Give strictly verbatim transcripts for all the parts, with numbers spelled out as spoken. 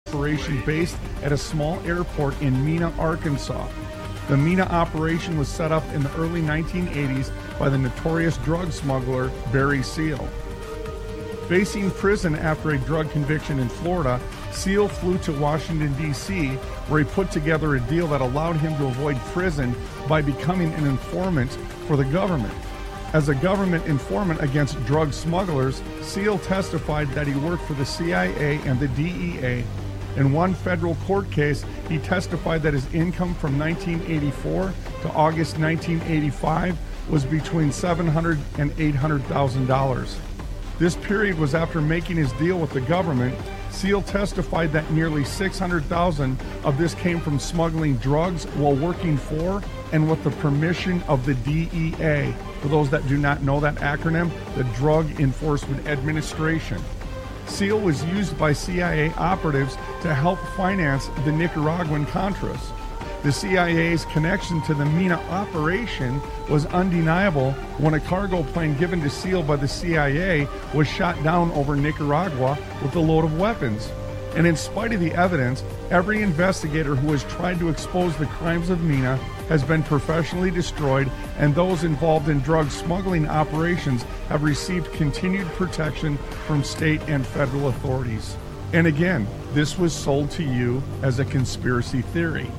operation based at a small airport in Mena, Arkansas. The Mena operation was set up in the early nineteen eighties by the notorious drug smuggler Barry Seal. Facing prison after a drug conviction in Florida, Seal flew to Washington, D C, where he put together a deal that allowed him to avoid prison by becoming an informant for the government. As a government informant against drug smugglers, Seal testified that he worked for the C I A and the D E A. In one federal court case, he testified that his income from nineteen eighty-four to August nineteen eighty-five was between seven hundred thousand dollars and eight hundred thousand dollars. This period was after making his deal with the government. Seal testified that nearly six hundred thousand dollars of this came from smuggling drugs while working for and with the permission of the D E A. For those that do not know that acronym, the Drug Enforcement Administration. Seal was used by C I A operatives to help finance the Nicaraguan Contras. The C I A's connection to the Mena operation was undeniable when a cargo plane given to Seal by the C I A was shot down over Nicaragua with a load of weapons. And in spite of the evidence, every investigator who has tried to expose the crimes of Mena has been professionally destroyed, and those involved in drug smuggling operations have received continued protection from state and federal authorities. And again, this was sold to you as a conspiracy theory.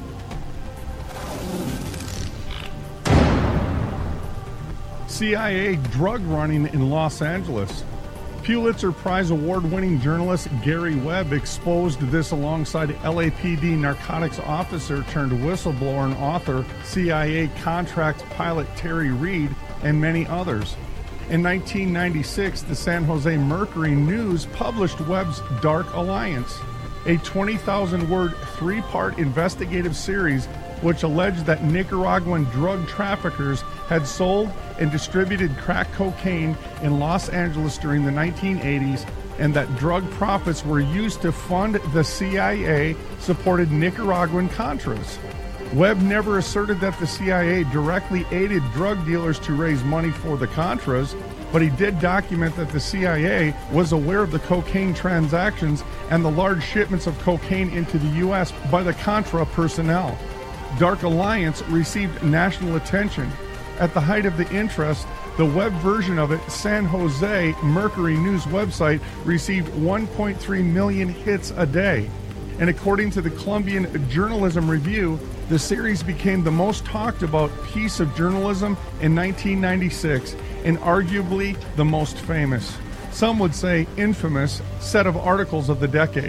C I A drug running in Los Angeles. Pulitzer Prize award-winning journalist Gary Webb exposed this alongside L A P D narcotics officer turned whistleblower and author, C I A contract pilot Terry Reid, and many others. In nineteen ninety-six, the San Jose Mercury News published Webb's Dark Alliance, a twenty thousand word three-part investigative series which alleged that Nicaraguan drug traffickers had sold and distributed crack cocaine in Los Angeles during the nineteen eighties, and that drug profits were used to fund the C I A-supported Nicaraguan Contras. Webb never asserted that the C I A directly aided drug dealers to raise money for the Contras, but he did document that the C I A was aware of the cocaine transactions and the large shipments of cocaine into the U S by the Contra personnel. Dark Alliance received national attention. At the height of the interest, the web version of it, San Jose Mercury News website, received one point three million hits a day. And according to the Columbian Journalism Review, the series became the most talked about piece of journalism in nineteen ninety-six, and arguably the most famous, some would say infamous, set of articles of the decade.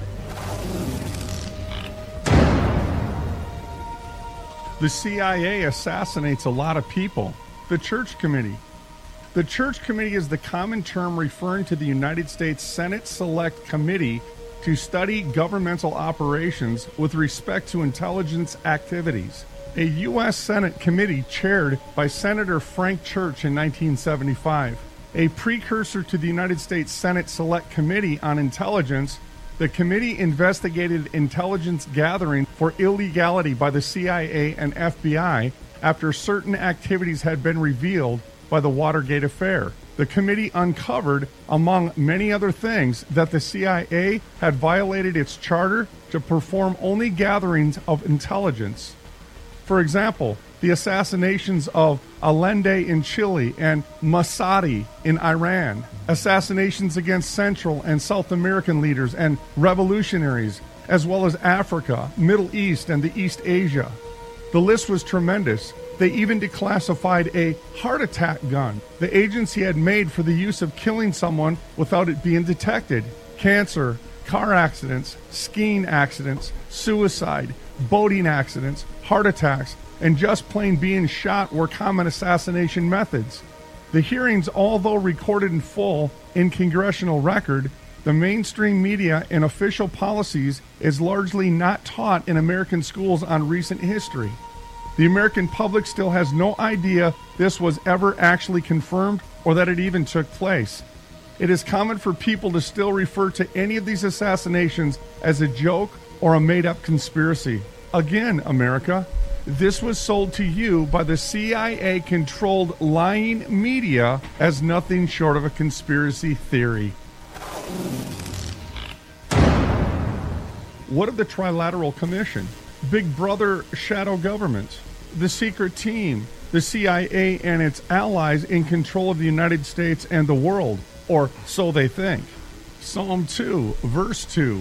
The C I A assassinates a lot of people. The Church Committee. The Church Committee is the common term referring to the United States Senate Select Committee to study governmental operations with respect to intelligence activities. A U S Senate committee chaired by Senator Frank Church in nineteen seventy-five. A precursor to the United States Senate Select Committee on Intelligence, the committee investigated intelligence gathering for illegality by the C I A and F B I after certain activities had been revealed by the Watergate affair. The committee uncovered, among many other things, that the C I A had violated its charter to perform only gatherings of intelligence. For example, the assassinations of Allende in Chile and Masadi in Iran, assassinations against Central and South American leaders and revolutionaries, as well as Africa, Middle East, and the East Asia. The list was tremendous. They even declassified a heart attack gun the agency had made for the use of killing someone without it being detected. Cancer, car accidents, skiing accidents, suicide, boating accidents, heart attacks, and just plain being shot were common assassination methods. The hearings, although recorded in full in congressional record, the mainstream media and official policies is largely not taught in American schools on recent history. The American public still has no idea this was ever actually confirmed or that it even took place. It is common for people to still refer to any of these assassinations as a joke or a made-up conspiracy. Again, America, this was sold to you by the C I A-controlled lying media as nothing short of a conspiracy theory. What of the Trilateral Commission? Big Brother shadow government? The secret team? The C I A and its allies in control of the United States and the world? Or so they think. Psalm two, verse two.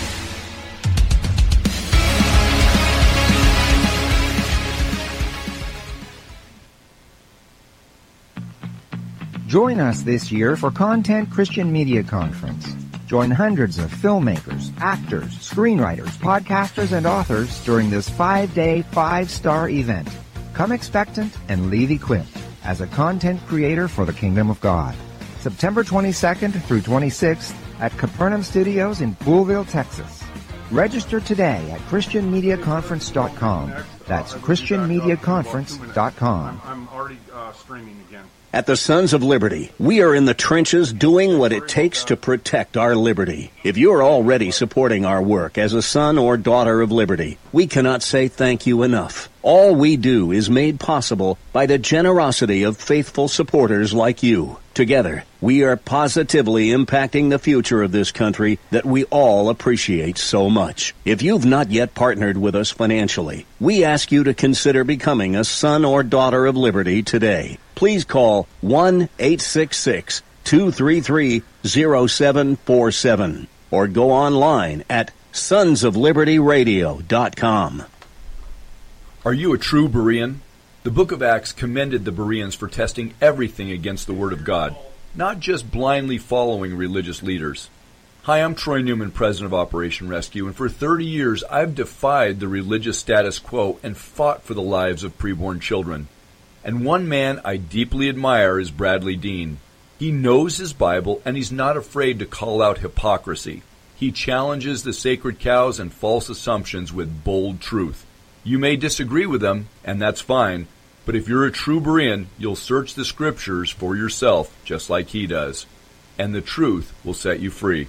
Join us this year for Content Christian Media Conference. Join hundreds of filmmakers, actors, screenwriters, podcasters, and authors during this five-day, five-star event. Come expectant and leave equipped as a content creator for the Kingdom of God. September twenty-second through twenty-sixth at Capernaum Studios in Poolville, Texas. Register today at Christian Media Conference dot com. That's Christian Media Conference dot com. I'm already uh, streaming again. At the Sons of Liberty, we are in the trenches doing what it takes to protect our liberty. If you are already supporting our work as a son or daughter of liberty, we cannot say thank you enough. All we do is made possible by the generosity of faithful supporters like you. Together, we are positively impacting the future of this country that we all appreciate so much. If you've not yet partnered with us financially, we ask you to consider becoming a son or daughter of liberty today. Please call one eight six six, two three three, zero seven four seven or go online at sons of liberty radio dot com. Are you a true Berean? The book of Acts commended the Bereans for testing everything against the Word of God, not just blindly following religious leaders. Hi, I'm Troy Newman, president of Operation Rescue, and for thirty years I've defied the religious status quo and fought for the lives of preborn children. And one man I deeply admire is Bradley Dean. He knows his Bible, and he's not afraid to call out hypocrisy. He challenges the sacred cows and false assumptions with bold truth. You may disagree with him, and that's fine, but if you're a true Berean, you'll search the Scriptures for yourself, just like he does. And the truth will set you free.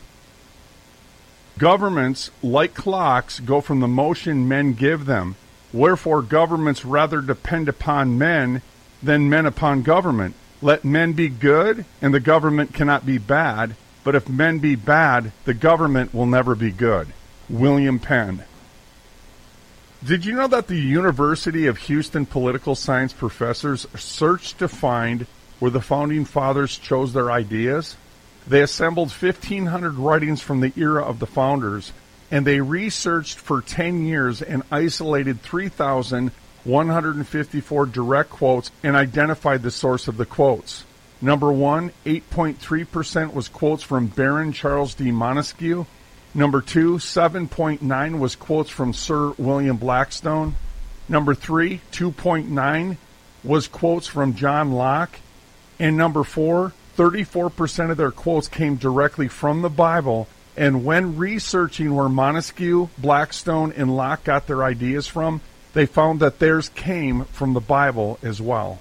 Governments, like clocks, go from the motion men give them. Wherefore governments rather depend upon men than men upon government. Let men be good, and the government cannot be bad. But if men be bad, the government will never be good. William Penn. Did you know that the University of Houston political science professors searched to find where the Founding Fathers chose their ideas? They assembled fifteen hundred writings from the era of the Founders, and they researched for ten years and isolated three thousand one hundred fifty-four direct quotes and identified the source of the quotes. Number one, eight point three percent was quotes from Baron Charles D. Montesquieu. Number two, seven point nine was quotes from Sir William Blackstone. Number three, two point nine was quotes from John Locke. And number four, thirty-four percent of their quotes came directly from the Bible. And when researching where Montesquieu, Blackstone, and Locke got their ideas from, they found that theirs came from the Bible as well.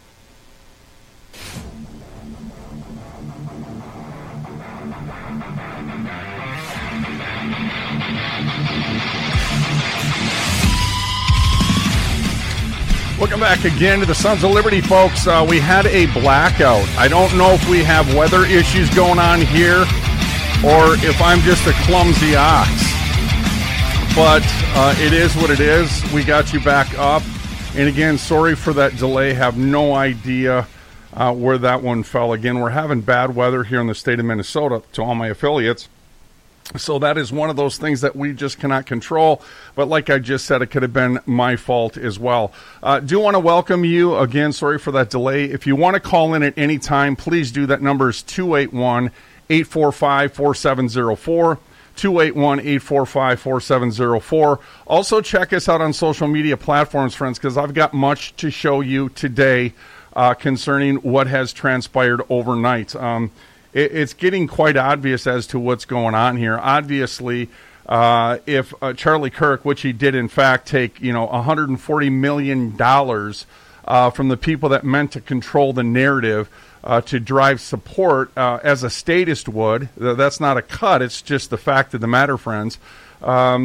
Welcome back again to the Sons of Liberty, folks. Uh, we had a blackout. I don't know if we have weather issues going on here or if I'm just a clumsy ox. But uh, it is what it is. We got you back up. And again, sorry for that delay. Have no idea uh, where that one fell. Again, we're having bad weather here in the state of Minnesota to all my affiliates. So that is one of those things that we just cannot control. But like I just said, it could have been my fault as well. Uh, do want to welcome you again. Sorry for that delay. If you want to call in at any time, please do. That number is two eight one, eight four five, four seven zero four. two eight one, eight four five, four seven zero four. Also, check us out on social media platforms, friends, because I've got much to show you today uh, concerning what has transpired overnight. Um It's getting quite obvious as to what's going on here. Obviously, uh, if uh, Charlie Kirk, which he did in fact take, you know, one hundred forty million dollars uh, from the people that meant to control the narrative uh, to drive support uh, as a statist would, that's not a cut. It's just the fact of the matter, friends. Um,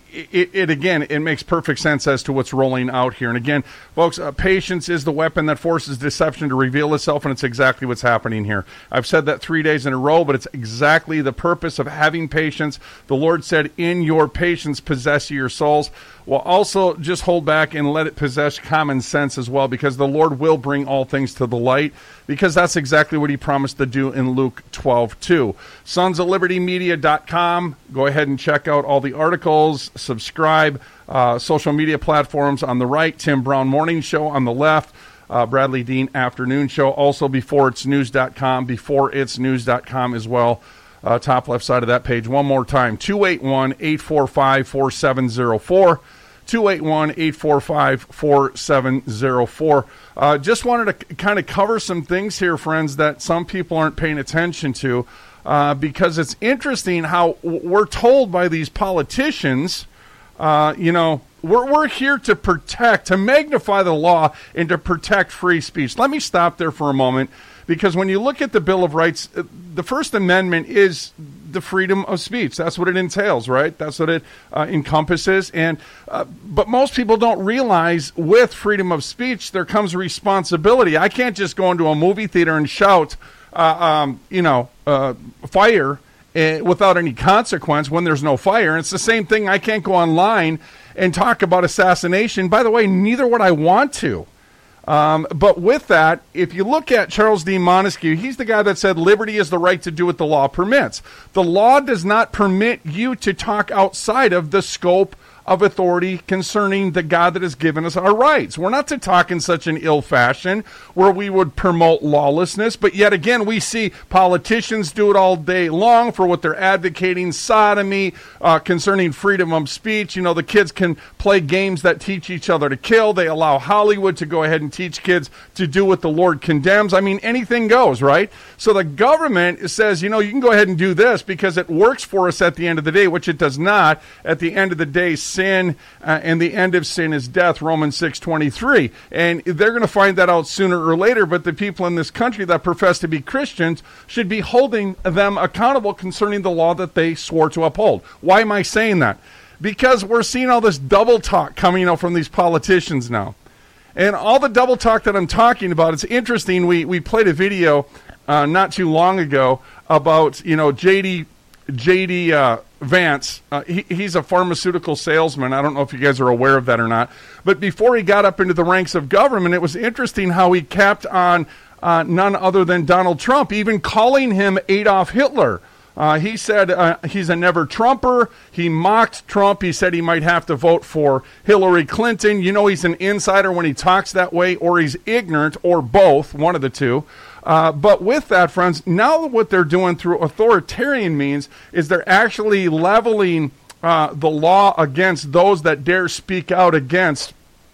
it, it again, it makes perfect sense as to what's rolling out here. And again, folks, uh, patience is the weapon that forces deception to reveal itself, and it's exactly what's happening here. I've said that three days in a row, but it's exactly the purpose of having patience. The Lord said, in your patience, possess your souls. Well, also just hold back and let it possess common sense as well, because the Lord will bring all things to the light, because that's exactly what he promised to do in Luke twelve two. sons of liberty media dot com. Go ahead and check out all the articles, subscribe, uh, social media platforms on the right, Tim Brown Morning Show on the left, uh, Bradley Dean Afternoon Show, also before its news dot com, before its news dot com as well. Uh, top left side of that page. One more time, two eight one, eight four five, four seven zero four. two eight one, eight four five, four seven zero four. Uh, just wanted to c- kind of cover some things here, friends, that some people aren't paying attention to, uh, because it's interesting how w- we're told by these politicians, uh, you know, we're, we're here to protect, to magnify the law and to protect free speech. Let me stop there for a moment, because when you look at the Bill of Rights, the First Amendment is the freedom of speech. That's what it entails, right? That's what it uh, encompasses. And uh, but most people don't realize with freedom of speech, there comes responsibility. I can't just go into a movie theater and shout, uh, um, you know, uh, fire uh, without any consequence when there's no fire. And it's the same thing. I can't go online and talk about assassination. By the way, neither would I want to. Um, but with that, if you look at Charles D. Montesquieu, he's the guy that said liberty is the right to do what the law permits. The law does not permit you to talk outside of the scope of authority concerning the God that has given us our rights. We're not to talk in such an ill fashion where we would promote lawlessness, but yet again, we see politicians do it all day long for what they're advocating, sodomy, uh, concerning freedom of speech. You know, the kids can play games that teach each other to kill. They allow Hollywood to go ahead and teach kids to do what the Lord condemns. I mean, anything goes, right? So the government says, you know, you can go ahead and do this because it works for us at the end of the day, which it does not. At the end of the day, sin, uh, and the end of sin is death, Romans six twenty-three. And they're going to find that out sooner or later, but the people in this country that profess to be Christians should be holding them accountable concerning the law that they swore to uphold. Why am I saying that? Because we're seeing all this double talk coming out from these politicians now. And all the double talk that I'm talking about, it's interesting. We, we played a video uh, not too long ago about, you know, J D J D uh, Vance. Uh, he, he's a pharmaceutical salesman. I don't know if you guys are aware of that or not. But before he got up into the ranks of government, it was interesting how he kept on uh, none other than Donald Trump, even calling him Adolf Hitler. Uh, he said uh, he's a never-Trumper. He mocked Trump. He said he might have to vote for Hillary Clinton. You know, he's an insider when he talks that way, or he's ignorant, or both, one of the two. Uh, but with that, friends, now what they're doing through authoritarian means is they're actually leveling uh, the law against those that dare speak out against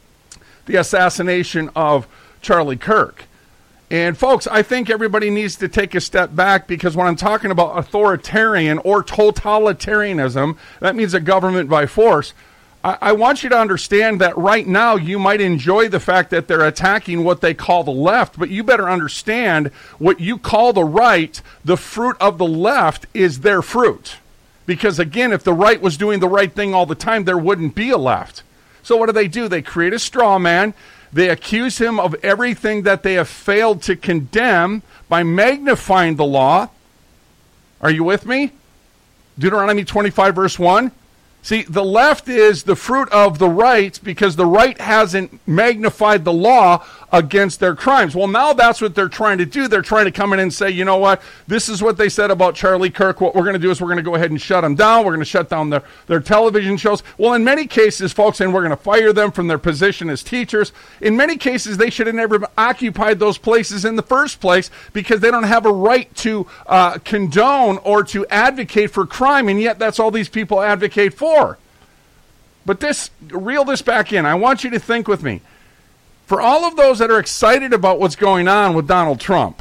the assassination of Charlie Kirk. And folks, I think everybody needs to take a step back, because when I'm talking about authoritarian or totalitarianism, that means a government by force. I, I want you to understand that right now you might enjoy the fact that they're attacking what they call the left, but you better understand what you call the right, the fruit of the left is their fruit. Because again, if the right was doing the right thing all the time, there wouldn't be a left. So what do they do? They create a straw man. They accuse him of everything that they have failed to condemn by magnifying the law. Are you with me? Deuteronomy twenty-five, verse one. See, the left is the fruit of the right because the right hasn't magnified the law against their crimes. Well, now that's what they're trying to do. They're trying to come in and say, you know what, this is what they said about Charlie Kirk. What we're going to do is we're going to go ahead and shut them down. We're going to shut down their, their television shows. Well, in many cases, folks, and we're going to fire them from their position as teachers. In many cases, they should have never occupied those places in the first place because they don't have a right to uh, condone or to advocate for crime, and yet that's all these people advocate for. But this, reel this back in. I want you to think with me. For all of those that are excited about what's going on with Donald Trump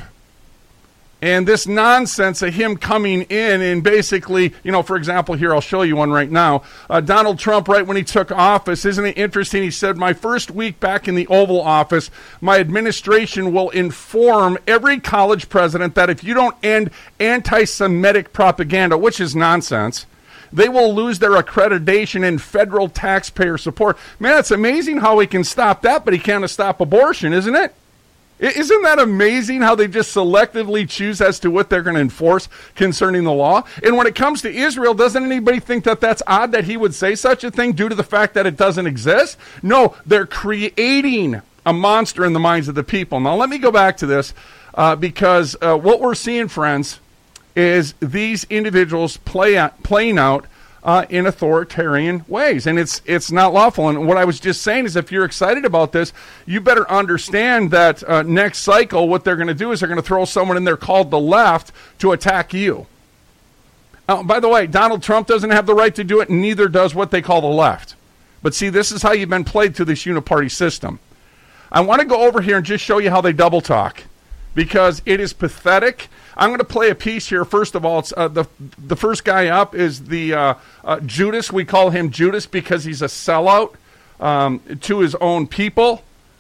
and this nonsense of him coming in and basically, you know, for example, here, I'll show you one right now. Uh, Donald Trump, right when he took office, isn't it interesting? He said, my first week back in the Oval Office, my administration will inform every college president that if you don't end anti-Semitic propaganda, which is nonsense, They will lose their accreditation and federal taxpayer support. Man, it's amazing how he can stop that, but he can't stop abortion, isn't it? Isn't that amazing how they just selectively choose as to what they're going to enforce concerning the law? And when it comes to Israel, doesn't anybody think that that's odd that he would say such a thing due to the fact that it doesn't exist? No, they're creating a monster in the minds of the people. Now, let me go back to this uh, because uh, what we're seeing, friends, is these individuals play out, playing out uh, in authoritarian ways, and it's it's not lawful. And what I was just saying is if you're excited about this, you better understand that uh, next cycle what they're going to do is they're going to throw someone in there called the left to attack you. Uh, by the way, Donald Trump doesn't have the right to do it, and neither does what they call the left. But see, this is how you've been played through this uniparty system. I want to go over here and just show you how they double talk, because it is pathetic. I'm going to play a piece here. First of all, it's uh, the the first guy up is the uh, uh, Judas. We call him Judas because he's a sellout um, to his own people.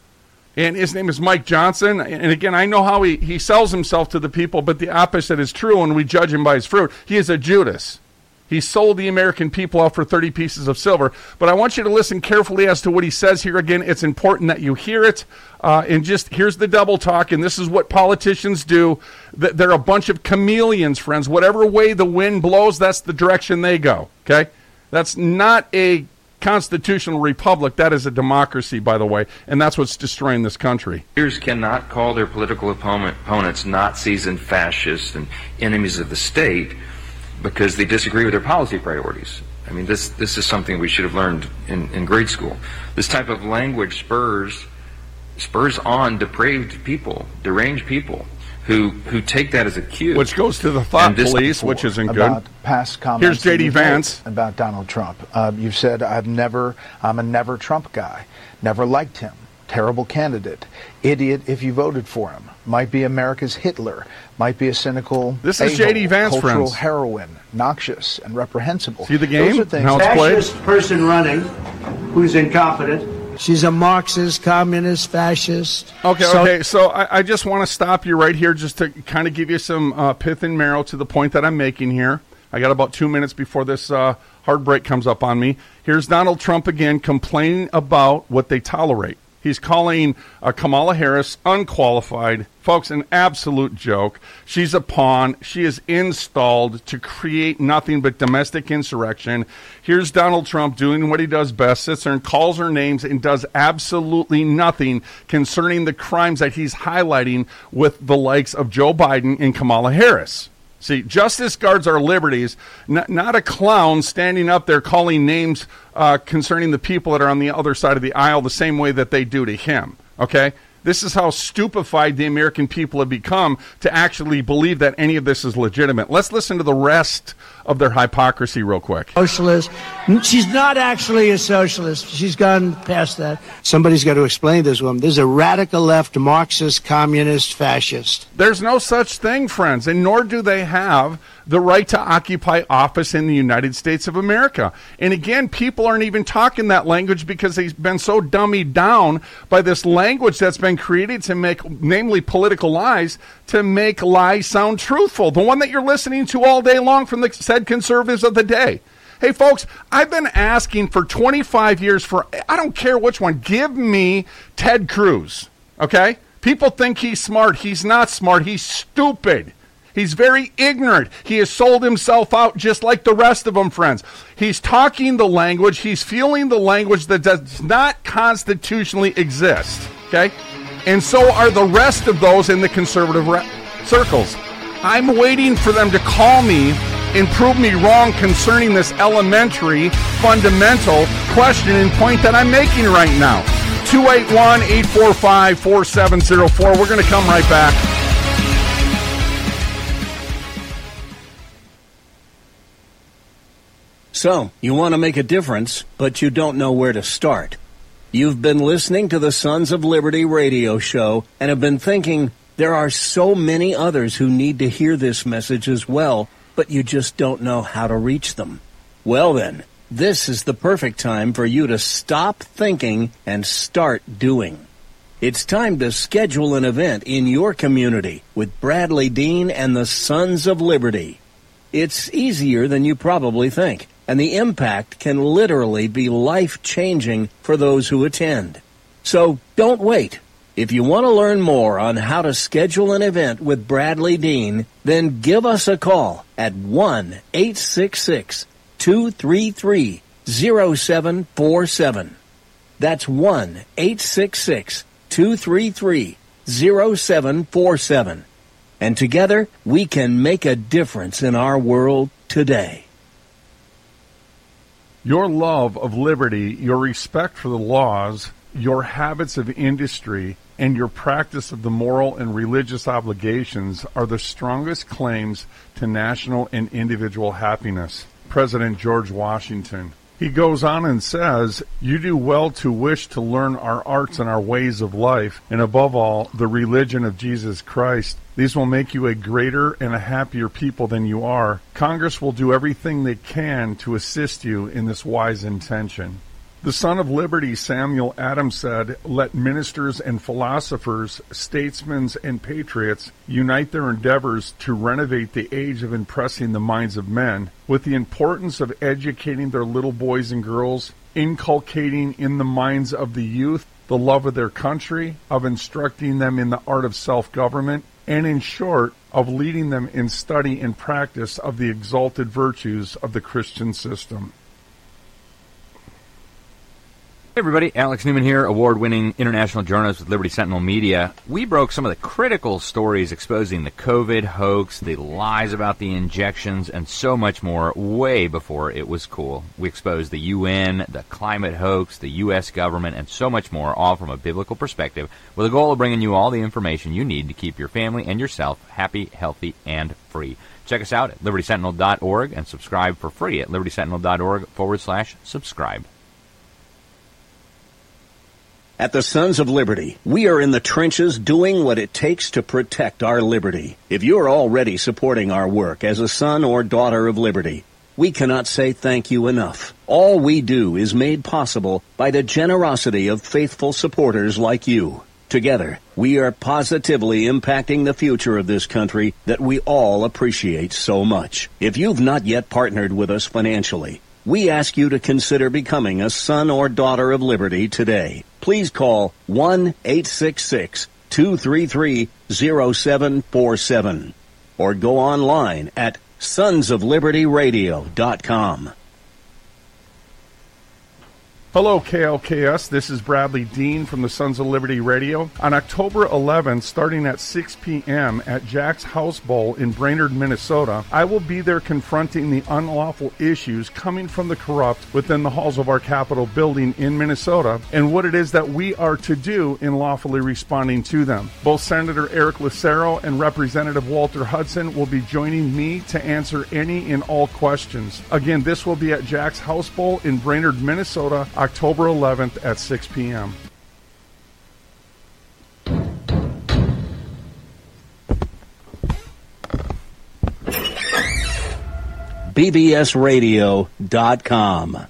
And his name is Mike Johnson. And again, I know how he, he sells himself to the people, but the opposite is true, and we judge him by his fruit. He is a Judas. He sold the American people out for thirty pieces of silver. But I want you to listen carefully as to what he says here. Again, it's important that you hear it. Uh, and just here's the double talk, and this is what politicians do. They're a bunch of chameleons, friends. Whatever way the wind blows, that's the direction they go, okay? That's not a constitutional republic. That is a democracy, by the way, and that's what's destroying this country. Leaders cannot call their political opponent, opponents Nazis and fascists and enemies of the state because they disagree with their policy priorities. I mean, this this is something we should have learned in, in grade school. This type of language spurs spurs on depraved people, deranged people, who who take that as a cue. Which goes to the thought police, which isn't good. About past comments. Here's J D Vance. About Donald Trump. Uh, you've said, I've never, I'm a never Trump guy. Never liked him. Terrible candidate. Idiot if you voted for him. Might be America's Hitler. Might be a cynical This is J D Vance, cultural friends. heroine. Noxious and reprehensible. See the game? Those are things. How it's played? Fascist person running who's incompetent. She's a Marxist, communist, fascist. Okay, So- okay. So I, I just want to stop you right here just to kind of give you some uh, pith and marrow to the point that I'm making here. I got about two minutes before this uh, hard break comes up on me. Here's Donald Trump again complaining about what they tolerate. He's calling uh, Kamala Harris unqualified. Folks, an absolute joke. She's a pawn. She is installed to create nothing but domestic insurrection. Here's Donald Trump doing what he does best, sits there and calls her names and does absolutely nothing concerning the crimes that he's highlighting with the likes of Joe Biden and Kamala Harris. See, justice guards our liberties, not, not a clown standing up there calling names uh, concerning the people that are on the other side of the aisle the same way that they do to him, okay? This is how stupefied the American people have become to actually believe that any of this is legitimate. Let's listen to the rest of their hypocrisy real quick. Socialist. She's not actually a socialist. She's gone past that. Somebody's got to explain this woman. This is a radical left, Marxist, communist, fascist. There's no such thing, friends, and nor do they have the right to occupy office in the United States of America. And again, people aren't even talking that language because they've been so dummied down by this language that's been created to make, namely political lies, to make lies sound truthful. The one that you're listening to all day long from the said conservatives of the day. Hey, folks, I've been asking for twenty-five years for, I don't care which one, give me Ted Cruz, okay? People think he's smart. He's not smart. He's stupid. He's very ignorant. He has sold himself out just like the rest of them, friends. He's talking the language. He's feeling the language that does not constitutionally exist, okay? And so are the rest of those in the conservative re- circles. I'm waiting for them to call me and prove me wrong concerning this elementary, fundamental question and point that I'm making right now. two eight one, eight four five, four seven zero four. We're going to come right back. So, you want to make a difference, but you don't know where to start. You've been listening to the Sons of Liberty radio show and have been thinking, there are so many others who need to hear this message as well, but you just don't know how to reach them. Well then, this is the perfect time for you to stop thinking and start doing. It's time to schedule an event in your community with Bradley Dean and the Sons of Liberty. It's easier than you probably think. and the impact can literally be life-changing for those who attend. So don't wait. If you want to learn more on how to schedule an event with Bradley Dean, then give us a call at one eight six six, two three three, zero seven four seven. That's one eight six six, two three three, zero seven four seven. And together, we can make a difference in our world today. Your love of liberty, your respect for the laws, your habits of industry, and your practice of the moral and religious obligations are the strongest claims to national and individual happiness. President George Washington. He goes on and says, you do well to wish to learn our arts and our ways of life, and above all, the religion of Jesus Christ. These will make you a greater and a happier people than you are. Congress will do everything they can to assist you in this wise intention. The Son of Liberty, Samuel Adams, said, let ministers and philosophers, statesmen and patriots unite their endeavors to renovate the age of impressing the minds of men with the importance of educating their little boys and girls, inculcating in the minds of the youth the love of their country, of instructing them in the art of self-government, and in short, of leading them in study and practice of the exalted virtues of the Christian system. Hey everybody, Alex Newman here, award-winning international journalist with Liberty Sentinel Media. We broke some of the critical stories exposing the COVID hoax, the lies about the injections, and so much more way before it was cool. We exposed the U N, the climate hoax, the U S government, and so much more, all from a biblical perspective, with a goal of bringing you all the information you need to keep your family and yourself happy, healthy, and free. Check us out at liberty sentinel dot org and subscribe for free at liberty sentinel dot org forward slash subscribe. At the Sons of Liberty, we are in the trenches doing what it takes to protect our liberty. If you are already supporting our work as a son or daughter of liberty, we cannot say thank you enough. All we do is made possible by the generosity of faithful supporters like you. Together, we are positively impacting the future of this country that we all appreciate so much. If you've not yet partnered with us financially, we ask you to consider becoming a son or daughter of liberty today. Please call one eight six six, two three three, zero seven four seven or go online at sons of liberty radio dot com. Hello, K L K S. This is Bradley Dean from the Sons of Liberty Radio. On October eleventh, starting at six p.m. at Jack's House Bowl in Brainerd, Minnesota, I will be there confronting the unlawful issues coming from the corrupt within the halls of our Capitol building in Minnesota and what it is that we are to do in lawfully responding to them. Both Senator Eric Lucero and Representative Walter Hudson will be joining me to answer any and all questions. Again, this will be at Jack's House Bowl in Brainerd, Minnesota, October eleventh at six p.m. B B S radio dot com.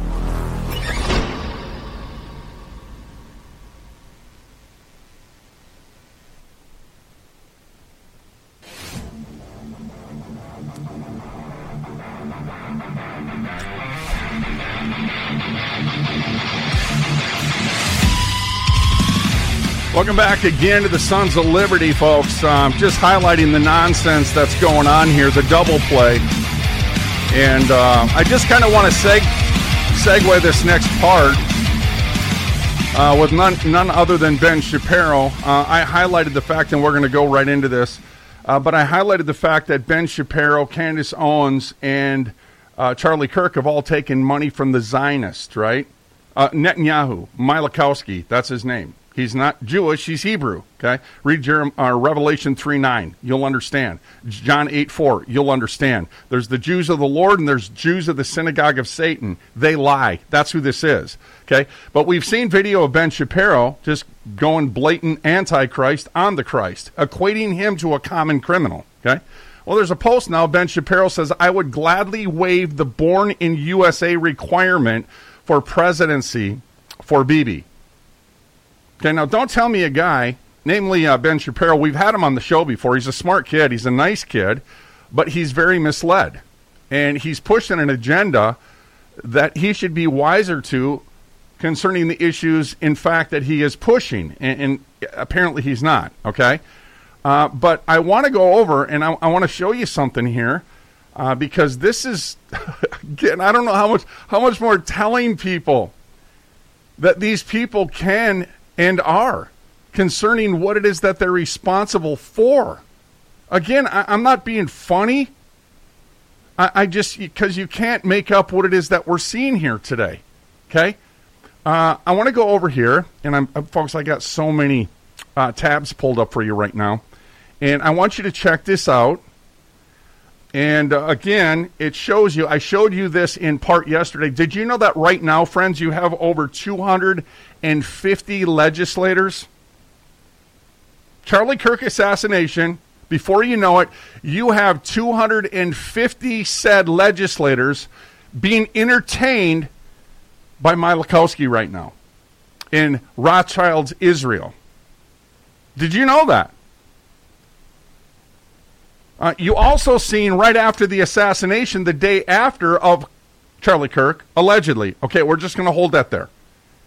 Welcome back again to the Sons of Liberty, folks. Um, just highlighting the nonsense that's going on here, the double play. And uh, I just kind of want to seg- segue this next part uh, with none, none other than Ben Shapiro. Uh, I highlighted the fact, and we're going to go right into this, uh, but I highlighted the fact that Ben Shapiro, Candace Owens, and uh, Charlie Kirk have all taken money from the Zionists, right? Uh, Netanyahu, Milakowski, that's his name. He's not Jewish, he's Hebrew, okay? Read Jeremiah, uh, Revelation three nine, you'll understand. John eight four, you'll understand. There's the Jews of the Lord and there's Jews of the synagogue of Satan. They lie. That's who this is, okay? But we've seen video of Ben Shapiro just going blatant antichrist on the Christ, equating him to a common criminal, okay? Well, there's a post now. Ben Shapiro says, I would gladly waive the born in U S A requirement for presidency for Bibi. Okay, now don't tell me a guy, namely uh, Ben Shapiro, we've had him on the show before. He's a smart kid. He's a nice kid, but he's very misled. and he's pushing an agenda that he should be wiser to concerning the issues, in fact, that he is pushing, and, and apparently he's not, okay? Uh, but I want to go over, and I, I want to show you something here, uh, because this is, again, I don't know how much how much more telling people that these people can and are concerning what it is that they're responsible for. Again, I, I'm not being funny. I, I just, because you can't make up what it is that we're seeing here today, okay? Uh, I want to go over here, and I'm, uh, folks, I got so many uh, tabs pulled up for you right now, and I want you to check this out. And uh, again, it shows you, I showed you this in part yesterday. Did you know that right now, friends, you have over two hundred fifty legislators? Charlie Kirk assassination, before you know it, you have two hundred fifty said legislators being entertained by Milikowski right now in Rothschild's Israel. Did you know that? Uh, you also seen right after the assassination, the day after of Charlie Kirk, allegedly. Okay, we're just going to hold that there.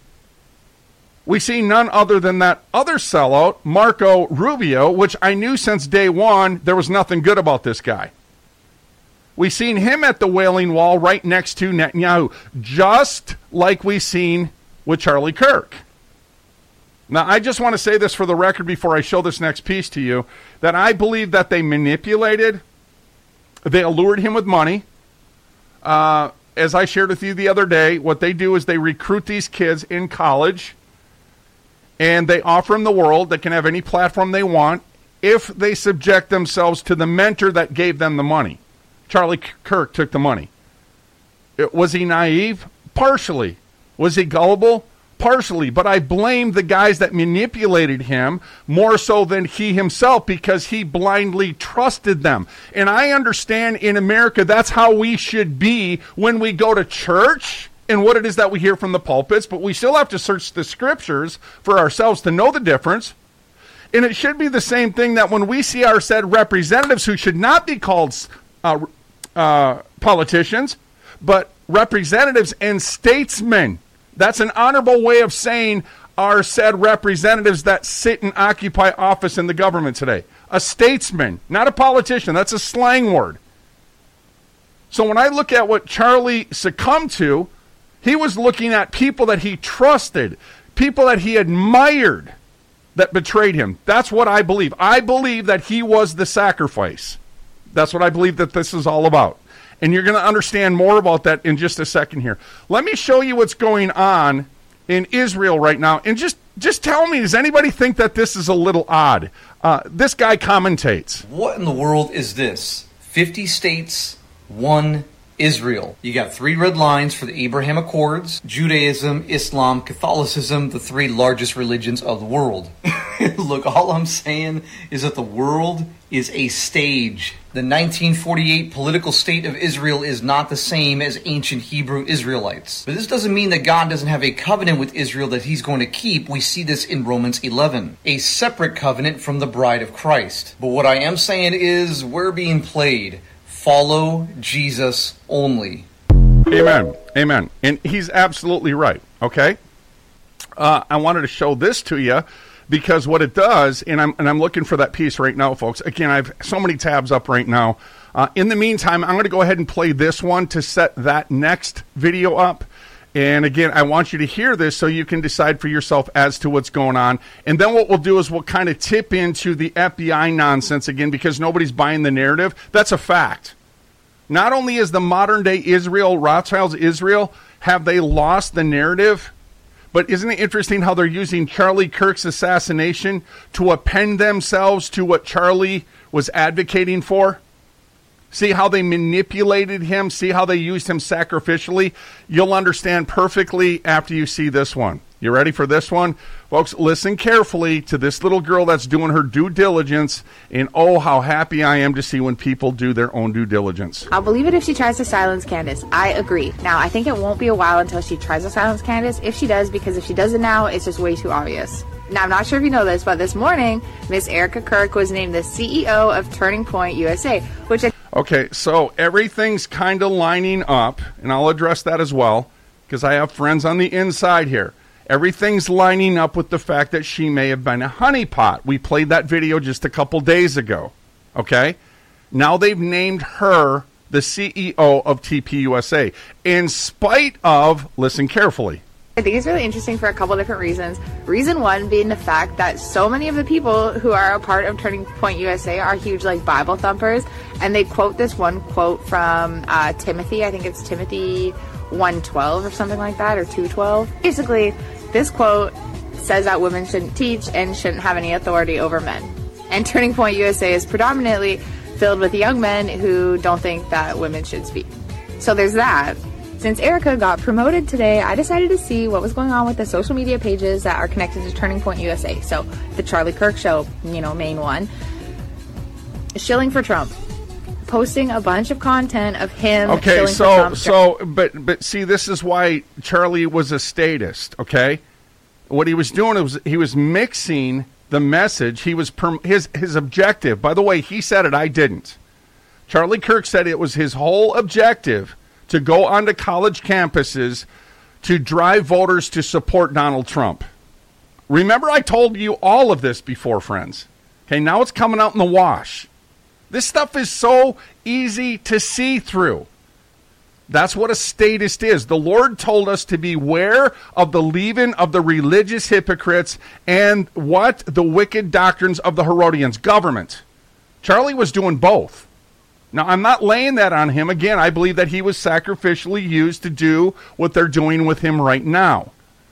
We see none other than that other sellout, Marco Rubio, which I knew since day one there was nothing good about this guy. We seen him at the Wailing Wall right next to Netanyahu, just like we seen with Charlie Kirk. Now, I just want to say this for the record before I show this next piece to you, that I believe that they manipulated, they allured him with money. Uh, as I shared with you the other day, what they do is they recruit these kids in college, and they offer them the world. They can have any platform they want if they subject themselves to the mentor that gave them the money. Charlie Kirk took the money. It, was he naive? Partially. Was he gullible? Partially. But I blame the guys that manipulated him more so than he himself, because he blindly trusted them. And I understand in America that's how we should be when we go to church and what it is that we hear from the pulpits, but we still have to search the scriptures for ourselves to know the difference. And it should be the same thing that when we see our said representatives, who should not be called uh, uh, politicians, but representatives and statesmen. That's an honorable way of saying our said representatives that sit and occupy office in the government today. A statesman, not a politician. That's a slang word. So when I look at what Charlie succumbed to, he was looking at people that he trusted, people that he admired that betrayed him. That's what I believe. I believe that he was the sacrifice. That's what I believe that this is all about. And you're going to understand more about that in just a second here. Let me show you what's going on in Israel right now. And just, just tell me, does anybody think that this is a little odd? Uh, this guy commentates. What in the world is this? fifty states, one Israel. You got three red lines for the Abraham Accords: Judaism, Islam, Catholicism, the three largest religions of the world. Look, all I'm saying is that the world is a stage. The nineteen forty-eight political state of Israel is not the same as ancient Hebrew Israelites. But this doesn't mean that God doesn't have a covenant with Israel that he's going to keep. We see this in Romans eleven. A separate covenant from the bride of Christ. But what I am saying is we're being played. Follow Jesus only. Amen. Amen. And he's absolutely right. Okay? Uh, I wanted to show this to you because what it does, and I'm and I'm looking for that piece right now, folks. Again, I have so many tabs up right now. Uh, in the meantime, I'm going to go ahead and play this one to set that next video up. And again, I want you to hear this so you can decide for yourself as to what's going on. And then what we'll do is we'll kind of tip into the F B I nonsense again, because nobody's buying the narrative. That's a fact. Not only is the modern-day Israel, Rothschild's Israel, have they lost the narrative, but isn't it interesting how they're using Charlie Kirk's assassination to append themselves to what Charlie was advocating for? See how they manipulated him? See how they used him sacrificially? You'll understand perfectly after you see this one. You ready for this one? Folks, listen carefully to this little girl that's doing her due diligence, and oh, how happy I am to see when people do their own due diligence. I'll believe it if she tries to silence Candace. I agree. Now, I think it won't be a while until she tries to silence Candace, if she does, because if she does it now, it's just way too obvious. Now, I'm not sure if you know this, but this morning, Miss Erica Kirk was named the C E O of Turning Point U S A, which... I- Okay, so everything's kind of lining up, and I'll address that as well, because I have friends on the inside here. Everything's lining up with the fact that she may have been a honeypot. We played that video just a couple days ago, okay? Now they've named her the C E O of T P U S A, in spite of, listen carefully. I think it's really interesting for a couple different reasons. Reason one being the fact that so many of the people who are a part of Turning Point U S A are huge, like, Bible thumpers, and they quote this one quote from uh, Timothy. I think it's Timothy one twelve or something like that, or two twelve. Basically, this quote says that women shouldn't teach and shouldn't have any authority over men. And Turning Point U S A is predominantly filled with young men who don't think that women should speak. So there's that. Since Erica got promoted today, I decided to see what was going on with the social media pages that are connected to Turning Point U S A. So the Charlie Kirk Show, you know, main one. Shilling for Trump. Posting a bunch of content of him okay, shilling so, for Trump. so, but, but see, this is why Charlie was a statist, okay? What he was doing was he was mixing the message. He was, perm- his, his objective, by the way, he said it, I didn't. Charlie Kirk said it was his whole objective to go onto college campuses to drive voters to support Donald Trump. Remember, I told you all of this before, friends. Okay, now it's coming out in the wash. This stuff is so easy to see through. That's what a statist is. The Lord told us to beware of the leaven of the religious hypocrites and what? The wicked doctrines of the Herodians, government. Charlie was doing both. Now, I'm not laying that on him. Again, I believe that he was sacrificially used to do what they're doing with him right now.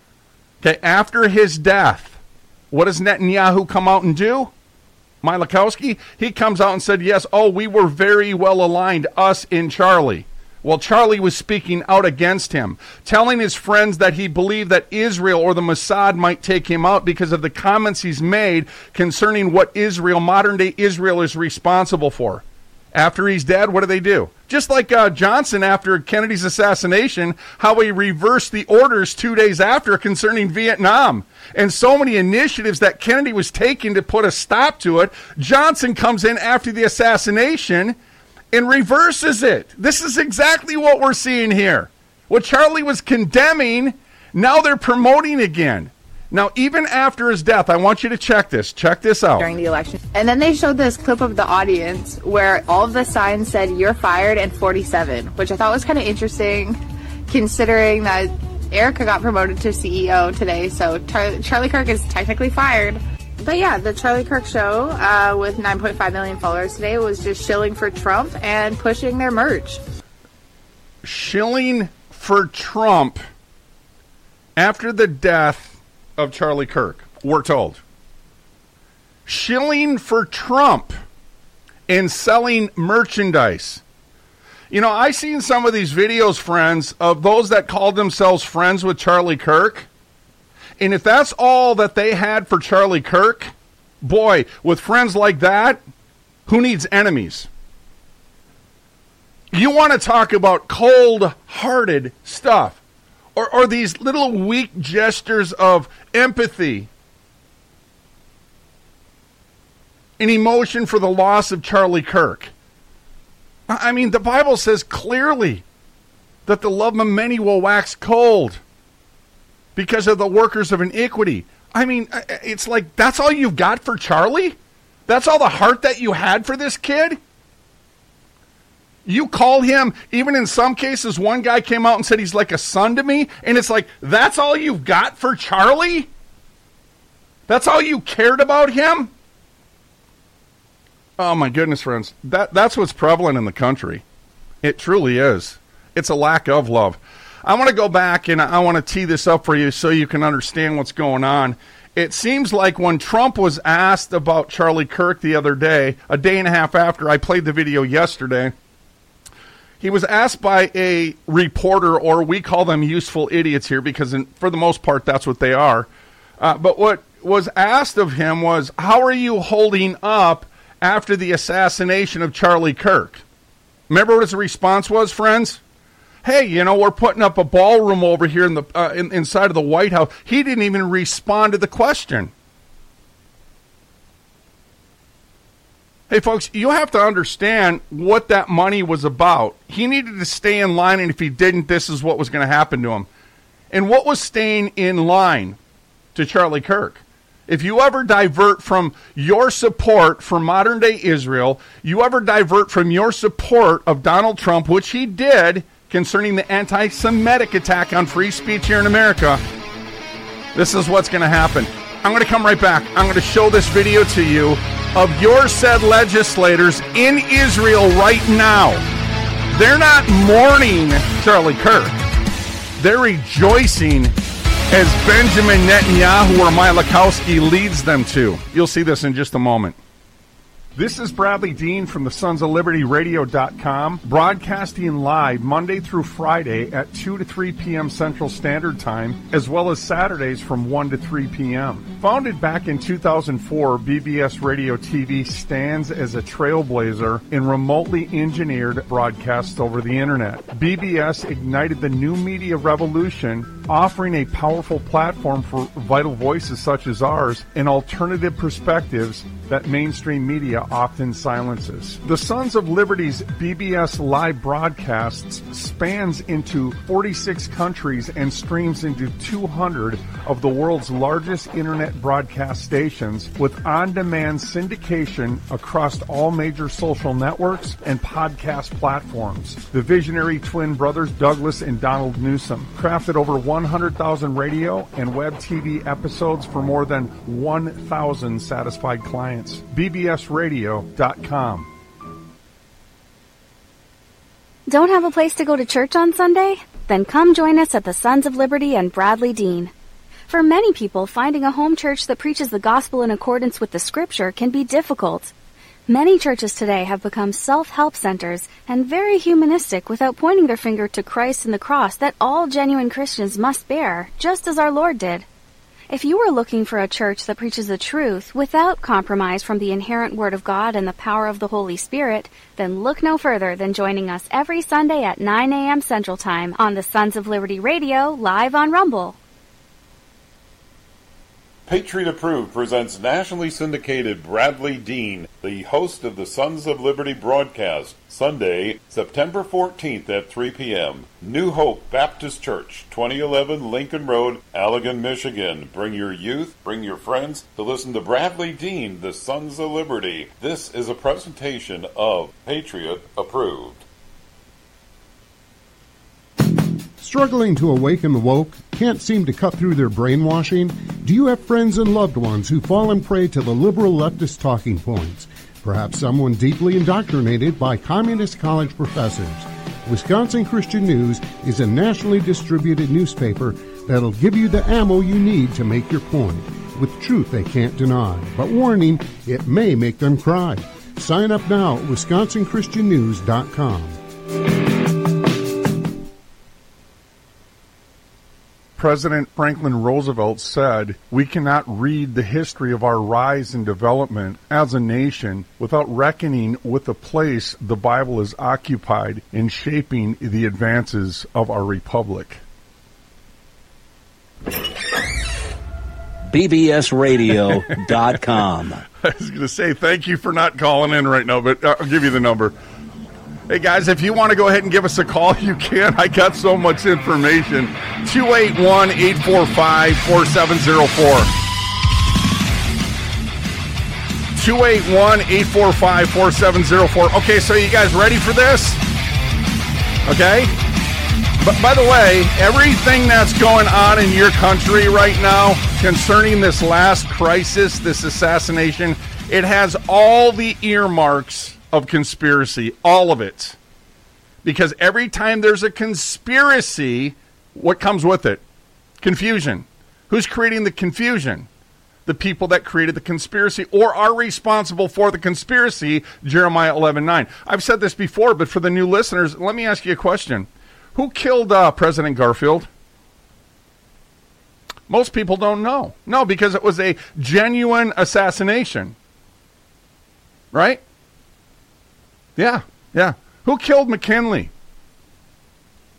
Okay, after his death, what does Netanyahu come out and do? Milakowski, he comes out and said, yes, oh, we were very well aligned, us in Charlie. Well, Charlie was speaking out against him, telling his friends that he believed that Israel or the Mossad might take him out because of the comments he's made concerning what Israel, modern-day Israel, is responsible for. After he's dead, what do they do? Just like uh, Johnson after Kennedy's assassination, how he reversed the orders two days after concerning Vietnam. And so many initiatives that Kennedy was taking to put a stop to it, Johnson comes in after the assassination and reverses it. This is exactly what we're seeing here. What Charlie was condemning, now they're promoting again. Now, even after his death, I want you to check this. Check this out. During the election. And then they showed this clip of the audience where all of the signs said, you're fired, and forty-seven, which I thought was kind of interesting, considering that Erica got promoted to C E O today, so Char- Charlie Kirk is technically fired. But yeah, the Charlie Kirk Show, uh, with nine point five million followers today, was just shilling for Trump and pushing their merch. Shilling for Trump after the death of Charlie Kirk, we're told. Shilling for Trump and selling merchandise. You know, I seen some of these videos, friends, of those that called themselves friends with Charlie Kirk. And if that's all that they had for Charlie Kirk, boy, with friends like that, who needs enemies? You want to talk about cold-hearted stuff. Or, or these little weak gestures of empathy and emotion for the loss of Charlie Kirk. I mean, the Bible says clearly that the love of many will wax cold because of the workers of iniquity. I mean, it's like, that's all you've got for Charlie? That's all the heart that you had for this kid? You call him, even in some cases, one guy came out and said he's like a son to me, and it's like, that's all you've got for Charlie? That's all you cared about him? Oh my goodness, friends. That that's what's prevalent in the country. It truly is. It's a lack of love. I want to go back and I want to tee this up for you so you can understand what's going on. It seems like when Trump was asked about Charlie Kirk the other day, a day and a half after I played the video yesterday, he was asked by a reporter, or we call them useful idiots here because in, for the most part that's what they are. Uh, but what was asked of him was, how are you holding up after the assassination of Charlie Kirk? Remember what his response was, friends? Hey, you know, we're putting up a ballroom over here in the uh, in, inside of the White House. He didn't even respond to the question. Hey, folks, you have to understand what that money was about. He needed to stay in line, and if he didn't, this is what was going to happen to him. And what was staying in line to Charlie Kirk? If you ever divert from your support for modern-day Israel, you ever divert from your support of Donald Trump, which he did concerning the anti-Semitic attack on free speech here in America, this is what's going to happen. I'm going to come right back. I'm going to show this video to you of your said legislators in Israel right now. They're not mourning Charlie Kirk. They're rejoicing as Benjamin Netanyahu or Mielikowski leads them to. You'll see this in just a moment. This is Bradley Dean from the Sons of Liberty Radio dot com, broadcasting live Monday through Friday at two to three p.m. Central Standard Time, as well as Saturdays from one to three p.m. Founded back in two thousand four, B B S Radio T V stands as a trailblazer in remotely engineered broadcasts over the Internet. B B S ignited the new media revolution, offering a powerful platform for vital voices such as ours and alternative perspectives that mainstream media often silences. The Sons of Liberty's B B S live broadcasts spans into forty-six countries and streams into two hundred of the world's largest internet broadcast stations, with on-demand syndication across all major social networks and podcast platforms. The visionary twin brothers Douglas and Donald Newsom crafted over one hundred thousand radio and web T V episodes for more than one thousand satisfied clients. B B S radio dot com. Don't have a place to go to church on Sunday? Then come join us at the Sons of Liberty and Bradley Dean. For many people, finding a home church that preaches the gospel in accordance with the scripture can be difficult. Many churches today have become self-help centers and very humanistic without pointing their finger to Christ and the cross that all genuine Christians must bear, just as our Lord did. If you are looking for a church that preaches the truth without compromise from the inherent Word of God and the power of the Holy Spirit, then look no further than joining us every Sunday at nine a.m. Central Time on the Sons of Liberty Radio, live on Rumble. Patriot Approved presents nationally syndicated Bradley Dean, the host of the Sons of Liberty broadcast, Sunday, September fourteenth at three p.m. New Hope Baptist Church, twenty eleven Lincoln Road, Allegan, Michigan. Bring your youth, bring your friends to listen to Bradley Dean, the Sons of Liberty. This is a presentation of Patriot Approved. Struggling to awaken the woke? Can't seem to cut through their brainwashing? Do you have friends and loved ones who fall and prey to the liberal leftist talking points? Perhaps someone deeply indoctrinated by communist college professors. Wisconsin Christian News is a nationally distributed newspaper that'll give you the ammo you need to make your point, with truth they can't deny. But warning, it may make them cry. Sign up now at wisconsin christian news dot com. President Franklin Roosevelt said, "We cannot read the history of our rise and development as a nation without reckoning with the place the Bible has occupied in shaping the advances of our republic." B B S radio dot com. I was going to say thank you for not calling in right now, but I'll give you the number. Hey, guys, if you want to go ahead and give us a call, you can. I got so much information. two eight one, eight four five, four seven zero four. two eight one, eight four five, four seven zero four. Okay, so you guys ready for this? Okay? But by the way, everything that's going on in your country right now concerning this last crisis, this assassination, it has all the earmarks of conspiracy, all of it. Because every time there's a conspiracy, what comes with it? Confusion. Who's creating the confusion? The people that created the conspiracy or are responsible for the conspiracy, Jeremiah eleven nine. I've said this before, but for the new listeners, let me ask you a question. Who killed uh, President Garfield? Most people don't know. No, because it was a genuine assassination. Right? Yeah, yeah. Who killed McKinley?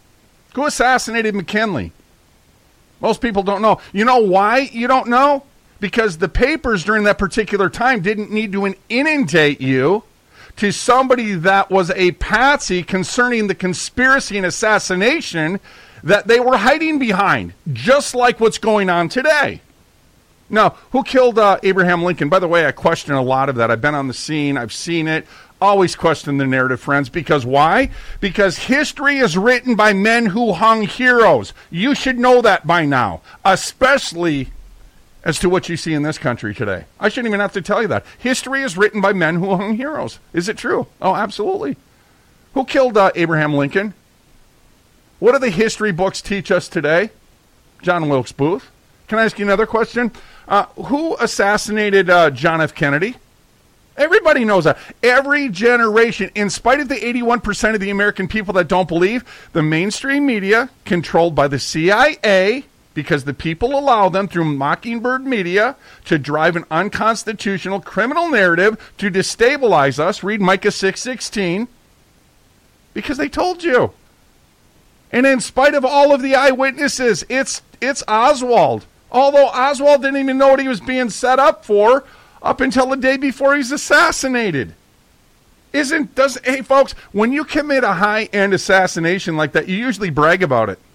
Who assassinated McKinley? Most people don't know. You know why you don't know? because the papers during that particular time didn't need to inundate you to somebody that was a patsy concerning the conspiracy and assassination that they were hiding behind, just like what's going on today. Now, who killed uh, Abraham Lincoln? By the way, I question a lot of that. I've been on the scene. I've seen it. Always question the narrative, friends. Because why? Because history is written by men who hung heroes. You should know that by now, especially as to what you see in this country today. I shouldn't even have to tell you that. History is written by men who hung heroes. Is it true? Oh, absolutely. Who killed uh, Abraham Lincoln? What do the history books teach us today? John Wilkes Booth. Can I ask you another question? Uh, who assassinated uh, John F. Kennedy? Everybody knows that. Every generation, in spite of the eighty-one percent of the American people that don't believe, the mainstream media, controlled by the C I A, because the people allow them through Mockingbird Media to drive an unconstitutional criminal narrative to destabilize us. Read Micah six sixteen. Because they told you. And in spite of all of the eyewitnesses, it's it's Oswald. Although Oswald didn't even know what he was being set up for up until the day before he's assassinated. Isn't, does, hey folks, when you commit a high-end assassination like that, you usually brag about it.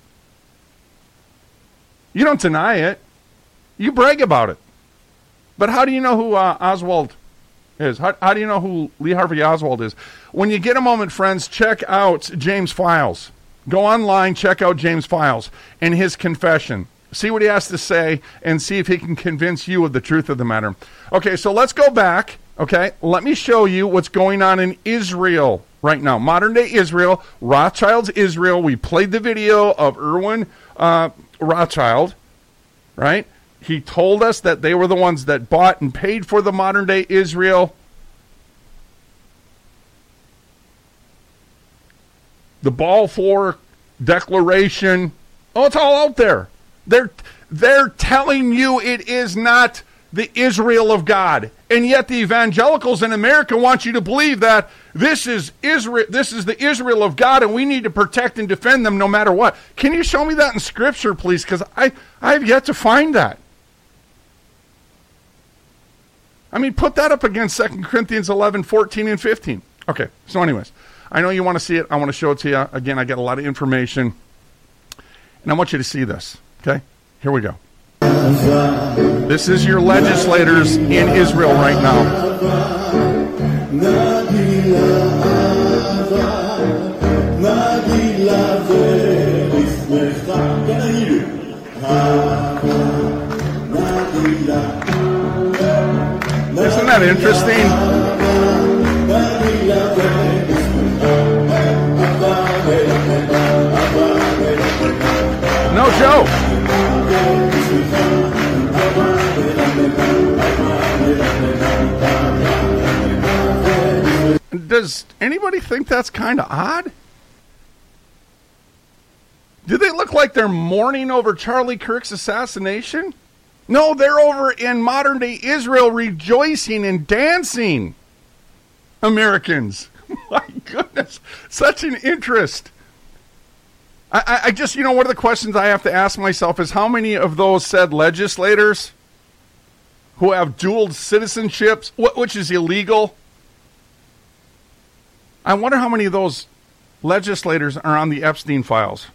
You don't deny it. You brag about it. But how do you know who uh, Oswald is? How, how do you know who Lee Harvey Oswald is? When you get a moment, friends, check out James Files. Go online, check out James Files and his confession. See what he has to say and see if he can convince you of the truth of the matter. Okay, so let's go back. Okay, let me show you what's going on in Israel right now. Modern day Israel, Rothschild's Israel. We played the video of Erwin uh, Rothschild, right? He told us that they were the ones that bought and paid for the modern day Israel. The Balfour Declaration. Oh, it's all out there. They're, they're telling you it is not the Israel of God. And yet the evangelicals in America want you to believe that this is Israel, this is the Israel of God, and we need to protect and defend them no matter what. Can you show me that in Scripture, please? Because I, I have yet to find that. I mean, put that up against Second Corinthians eleven, fourteen, and fifteen. Okay, so anyways, I know you want to see it. I want to show it to you. Again, I get a lot of information, and I want you to see this. Okay, here we go. This is your legislators in Israel right now. Isn't that interesting? No joke. Does anybody think that's kind of odd? Do they look like they're mourning over Charlie Kirk's assassination? No, they're over in modern-day Israel rejoicing and dancing. Americans. My goodness. Such an interest. I, I just, you know, one of the questions I have to ask myself is how many of those said legislators who have dual citizenships, which is illegal, I wonder how many of those legislators are on the Epstein files.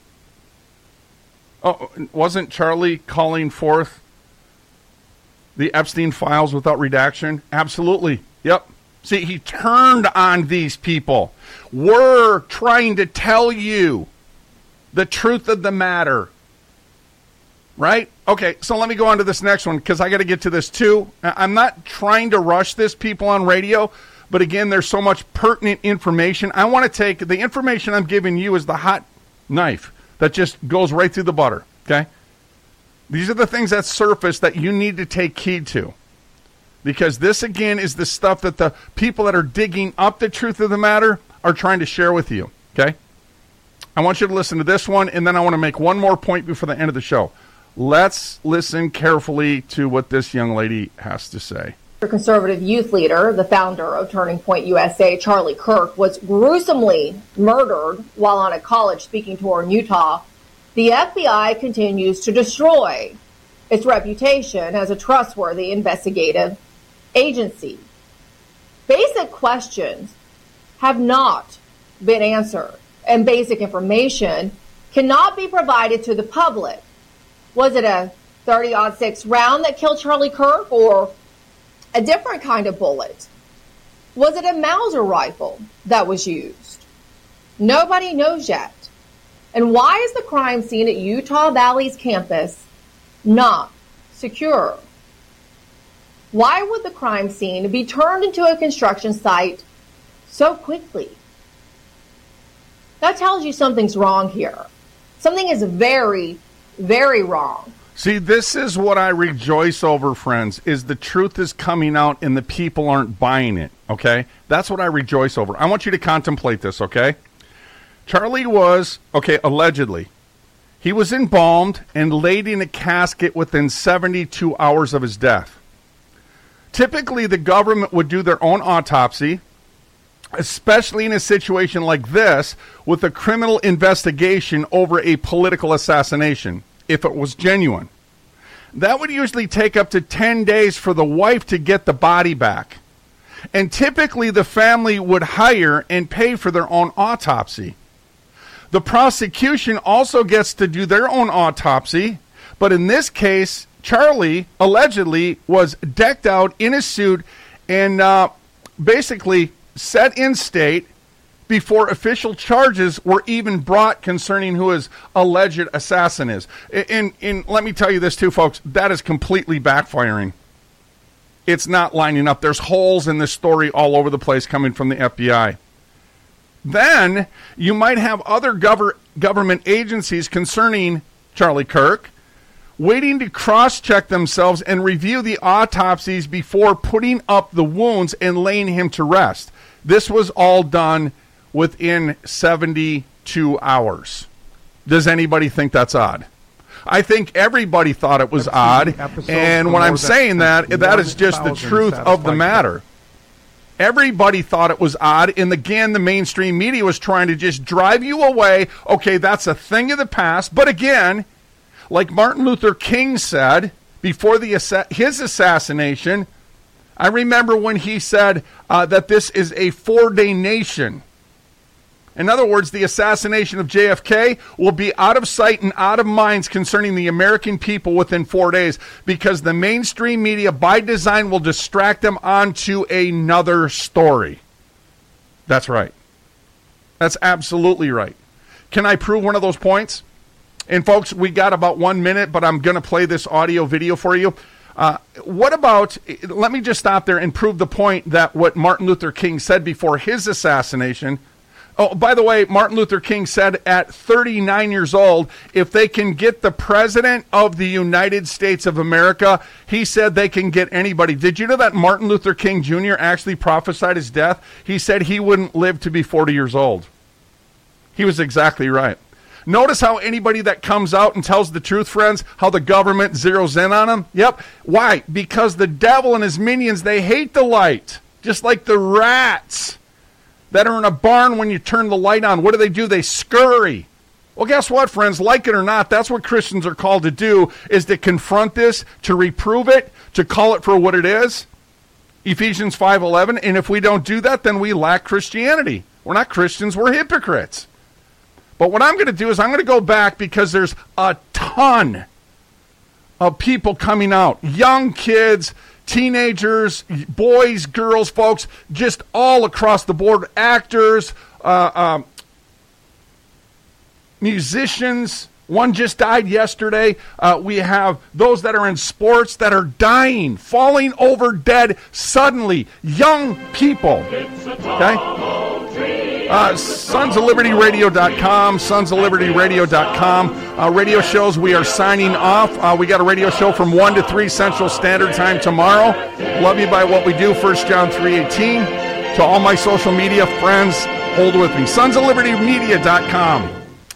Oh, wasn't Charlie calling forth the Epstein files without redaction? Absolutely. Yep. See, he turned on these people. We're trying to tell you the truth of the matter. Right? Okay, so let me go on to this next one because I got to get to this too. I'm not trying to rush this, people on radio. But again, there's so much pertinent information. I want to take the information I'm giving you is the hot knife that just goes right through the butter, okay? These are the things that surface that you need to take heed to. Because this, again, is the stuff that the people that are digging up the truth of the matter are trying to share with you, okay? I want you to listen to this one, and then I want to make one more point before the end of the show. Let's listen carefully to what this young lady has to say. Conservative youth leader, the founder of Turning Point U S A, Charlie Kirk, was gruesomely murdered while on a college speaking tour in Utah. The F B I continues to destroy its reputation as a trustworthy investigative agency. Basic questions have not been answered, and basic information cannot be provided to the public. Was it a thirty aught six round that killed Charlie Kirk, or a different kind of bullet? Was it a Mauser rifle that was used? Nobody knows yet. And why is the crime scene at Utah Valley's campus not secure? Why would the crime scene be turned into a construction site so quickly? That tells you something's wrong here. Something is very, very wrong. See, this is what I rejoice over, friends, is the truth is coming out and the people aren't buying it, okay? That's what I rejoice over. I want you to contemplate this, okay? Charlie was, okay, allegedly, he was embalmed and laid in a casket within seventy-two hours of his death. Typically, the government would do their own autopsy, especially in a situation like this, with a criminal investigation over a political assassination, if it was genuine. That would usually take up to ten days for the wife to get the body back. And typically, the family would hire and pay for their own autopsy. The prosecution also gets to do their own autopsy, but in this case, Charlie allegedly was decked out in a suit and uh, basically set in state before official charges were even brought concerning who his alleged assassin is. And, and let me tell you this too, folks, that is completely backfiring. It's not lining up. There's holes in this story all over the place coming from the F B I. Then you might have other gover- government agencies concerning Charlie Kirk waiting to cross-check themselves and review the autopsies before putting up the wounds and laying him to rest. This was all done within seventy-two hours. Does anybody think that's odd? I think everybody thought it was odd, and when I'm saying that, that is just the truth of the matter. Everybody thought it was odd, and again, the mainstream media was trying to just drive you away. Okay, that's a thing of the past, but again, like Martin Luther King said before the his assassination, I remember when he said uh, that this is a four-day nation. In other words, the assassination of J F K will be out of sight and out of minds concerning the American people within four days because the mainstream media, by design, will distract them onto another story. That's right. That's absolutely right. Can I prove one of those points? And folks, we got about one minute, but I'm going to play this audio video for you. Uh, what about, let me just stop there and prove the point that what Martin Luther King said before his assassination. Oh, by the way, Martin Luther King said at thirty-nine years old, if they can get the president of the United States of America, he said they can get anybody. Did you know that Martin Luther King Junior actually prophesied his death? He said he wouldn't live to be forty years old. He was exactly right. Notice how anybody that comes out and tells the truth, friends, how the government zeroes in on them? Yep. Why? Because the devil and his minions, they hate the light, just like the rats that are in a barn when you turn the light on. What do they do? They scurry. Well, guess what, friends? Like it or not, that's what Christians are called to do, is to confront this, to reprove it, to call it for what it is. Ephesians five eleven. And if we don't do that, then we lack Christianity. We're not Christians, we're hypocrites. But what I'm going to do is I'm going to go back because there's a ton of people coming out. Young kids, teenagers, boys, girls, folks, just all across the board. Actors, uh, um, musicians. One just died yesterday. Uh, we have those that are in sports that are dying, falling over dead suddenly. Young people. Okay? Uh, sons of liberty radio dot com, sons of liberty radio dot com. Uh, radio shows, we are signing off. Uh, we got a radio show from one to three Central Standard Time tomorrow. Love you by what we do, First John three eighteen. To all my social media friends, hold with me. sons of liberty media dot com.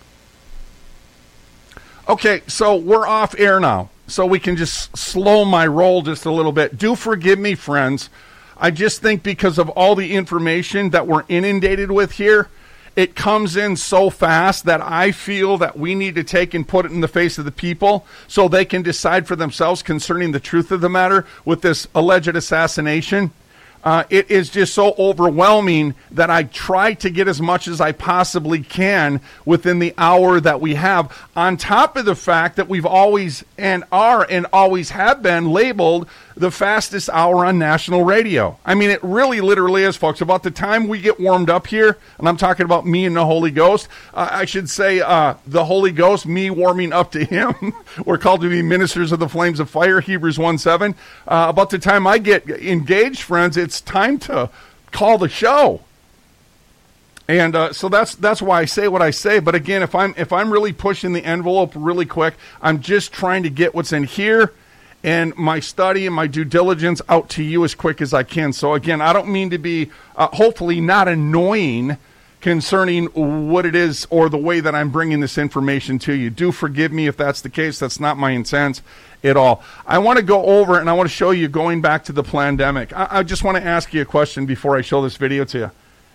Okay, so we're off air now, so we can just slow my roll just a little bit. Do forgive me, friends. I just think because of all the information that we're inundated with here, it comes in so fast that I feel that we need to take and put it in the face of the people so they can decide for themselves concerning the truth of the matter with this alleged assassination. Uh, it is just so overwhelming that I try to get as much as I possibly can within the hour that we have, on top of the fact that we've always and are and always have been labeled the fastest hour on national radio. I mean, it really literally is, folks. About the time we get warmed up here, and I'm talking about me and the Holy Ghost, uh, I should say uh, the Holy Ghost, me warming up to him. We're called to be ministers of the flames of fire, Hebrews one seven. Uh, about the time I get engaged, friends, it's time to call the show. And uh, so that's that's why I say what I say. But again, if I'm if I'm really pushing the envelope really quick, I'm just trying to get what's in here and my study and my due diligence out to you as quick as I can. So again, I don't mean to be uh, hopefully not annoying concerning what it is or the way that I'm bringing this information to you. Do forgive me if that's the case. That's not my intent at all. I want to go over and I want to show you going back to the pandemic. I, I just want to ask you a question before I show this video to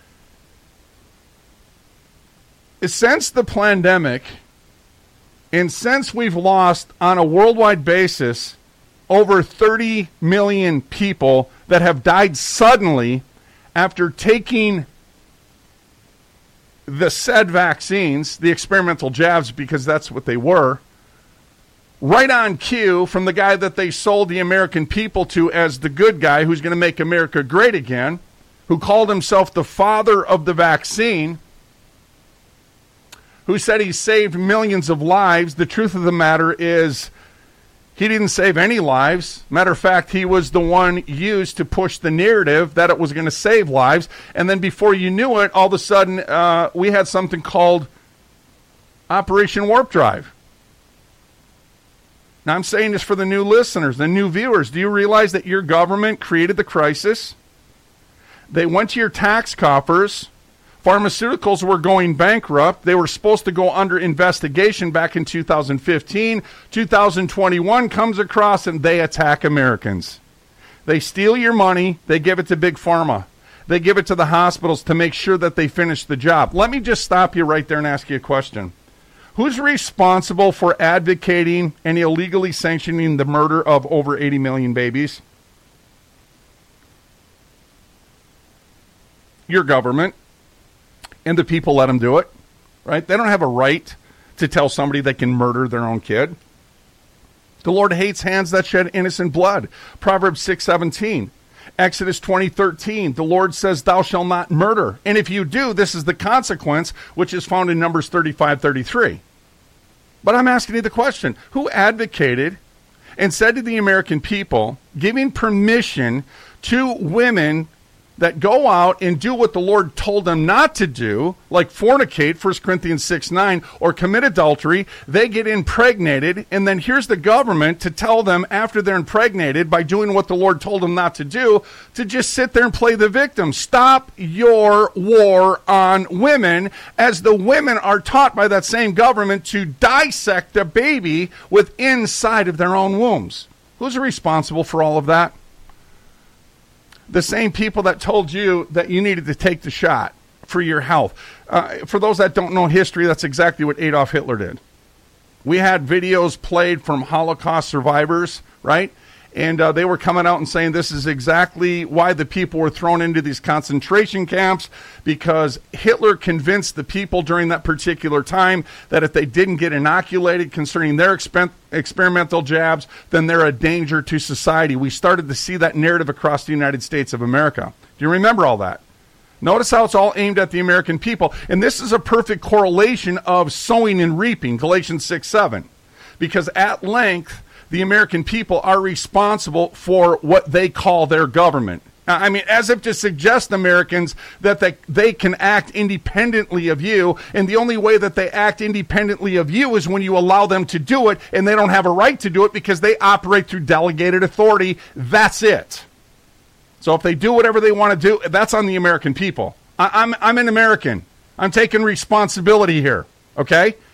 you. Since the pandemic, and since we've lost on a worldwide basis over thirty million people that have died suddenly after taking the said vaccines, the experimental jabs, because that's what they were, right on cue from the guy that they sold the American people to as the good guy who's going to make America great again, who called himself the father of the vaccine, who said he saved millions of lives. The truth of the matter is he didn't save any lives. Matter of fact, he was the one used to push the narrative that it was going to save lives. And then before you knew it, all of a sudden, uh, we had something called Operation Warp Drive. Now, I'm saying this for the new listeners, the new viewers. Do you realize that your government created the crisis? They went to your tax coffers. Pharmaceuticals were going bankrupt. They were supposed to go under investigation back in two thousand fifteen. two thousand twenty-one comes across and they attack Americans. They steal your money. They give it to Big Pharma. They give it to the hospitals to make sure that they finish the job. Let me just stop you right there and ask you a question. Who's responsible for advocating and illegally sanctioning the murder of over eighty million babies? Your government. And the people let them do it, right? They don't have a right to tell somebody they can murder their own kid. The Lord hates hands that shed innocent blood. Proverbs six seventeen. Exodus twenty thirteen. The Lord says, thou shalt not murder. And if you do, this is the consequence, which is found in Numbers thirty-five thirty-three. But I'm asking you the question, who advocated and said to the American people, giving permission to women that go out and do what the Lord told them not to do, like fornicate, First Corinthians six nine, or commit adultery, they get impregnated, and then here's the government to tell them after they're impregnated, by doing what the Lord told them not to do, to just sit there and play the victim. Stop your war on women, as the women are taught by that same government to dissect a baby with inside of their own wombs. Who's responsible for all of that? The same people that told you that you needed to take the shot for your health. Uh, for those that don't know history, that's exactly what Adolf Hitler did. We had videos played from Holocaust survivors, right? And uh, they were coming out and saying this is exactly why the people were thrown into these concentration camps, because Hitler convinced the people during that particular time that if they didn't get inoculated concerning their expen- experimental jabs, then they're a danger to society. We started to see that narrative across the United States of America. Do you remember all that? Notice how it's all aimed at the American people. And this is a perfect correlation of sowing and reaping, Galatians six seven. Because at length, the American people are responsible for what they call their government. I mean, as if to suggest, Americans, that they, they can act independently of you, and the only way that they act independently of you is when you allow them to do it, and they don't have a right to do it because they operate through delegated authority. That's it. So if they do whatever they want to do, that's on the American people. I, I'm, I'm an American. I'm taking responsibility here, okay?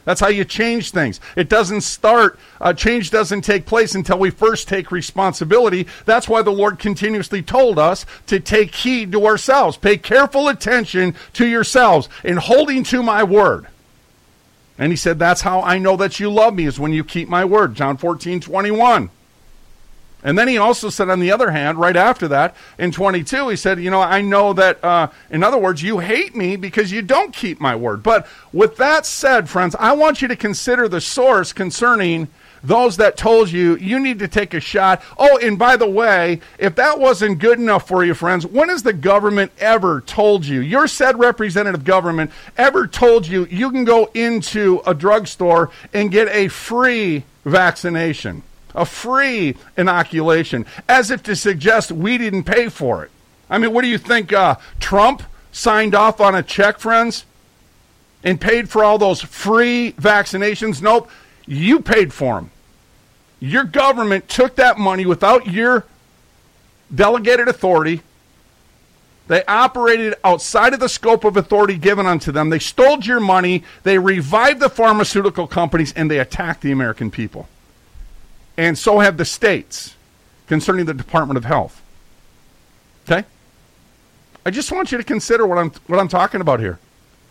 That's how you change things. It doesn't start, uh, change doesn't take place until we first take responsibility. That's why the Lord continuously told us to take heed to ourselves. Pay careful attention to yourselves in holding to my word. And he said, that's how I know that you love me, is when you keep my word. John fourteen twenty-one. And then he also said, on the other hand, right after that, in twenty-two, he said, you know, I know that, uh, in other words, you hate me because you don't keep my word. But with that said, friends, I want you to consider the source concerning those that told you you need to take a shot. Oh, and by the way, if that wasn't good enough for you, friends, when has the government ever told you, your said representative government ever told you you can go into a drugstore and get a free vaccination? A free inoculation, as if to suggest we didn't pay for it. I mean, what do you think? Uh, Trump signed off on a check, friends, and paid for all those free vaccinations? Nope, you paid for them. Your government took that money without your delegated authority. They operated outside of the scope of authority given unto them. They stole your money. They revived the pharmaceutical companies, and they attacked the American people. And so have the states concerning the Department of Health. Okay? I just want you to consider what I'm what I'm talking about here.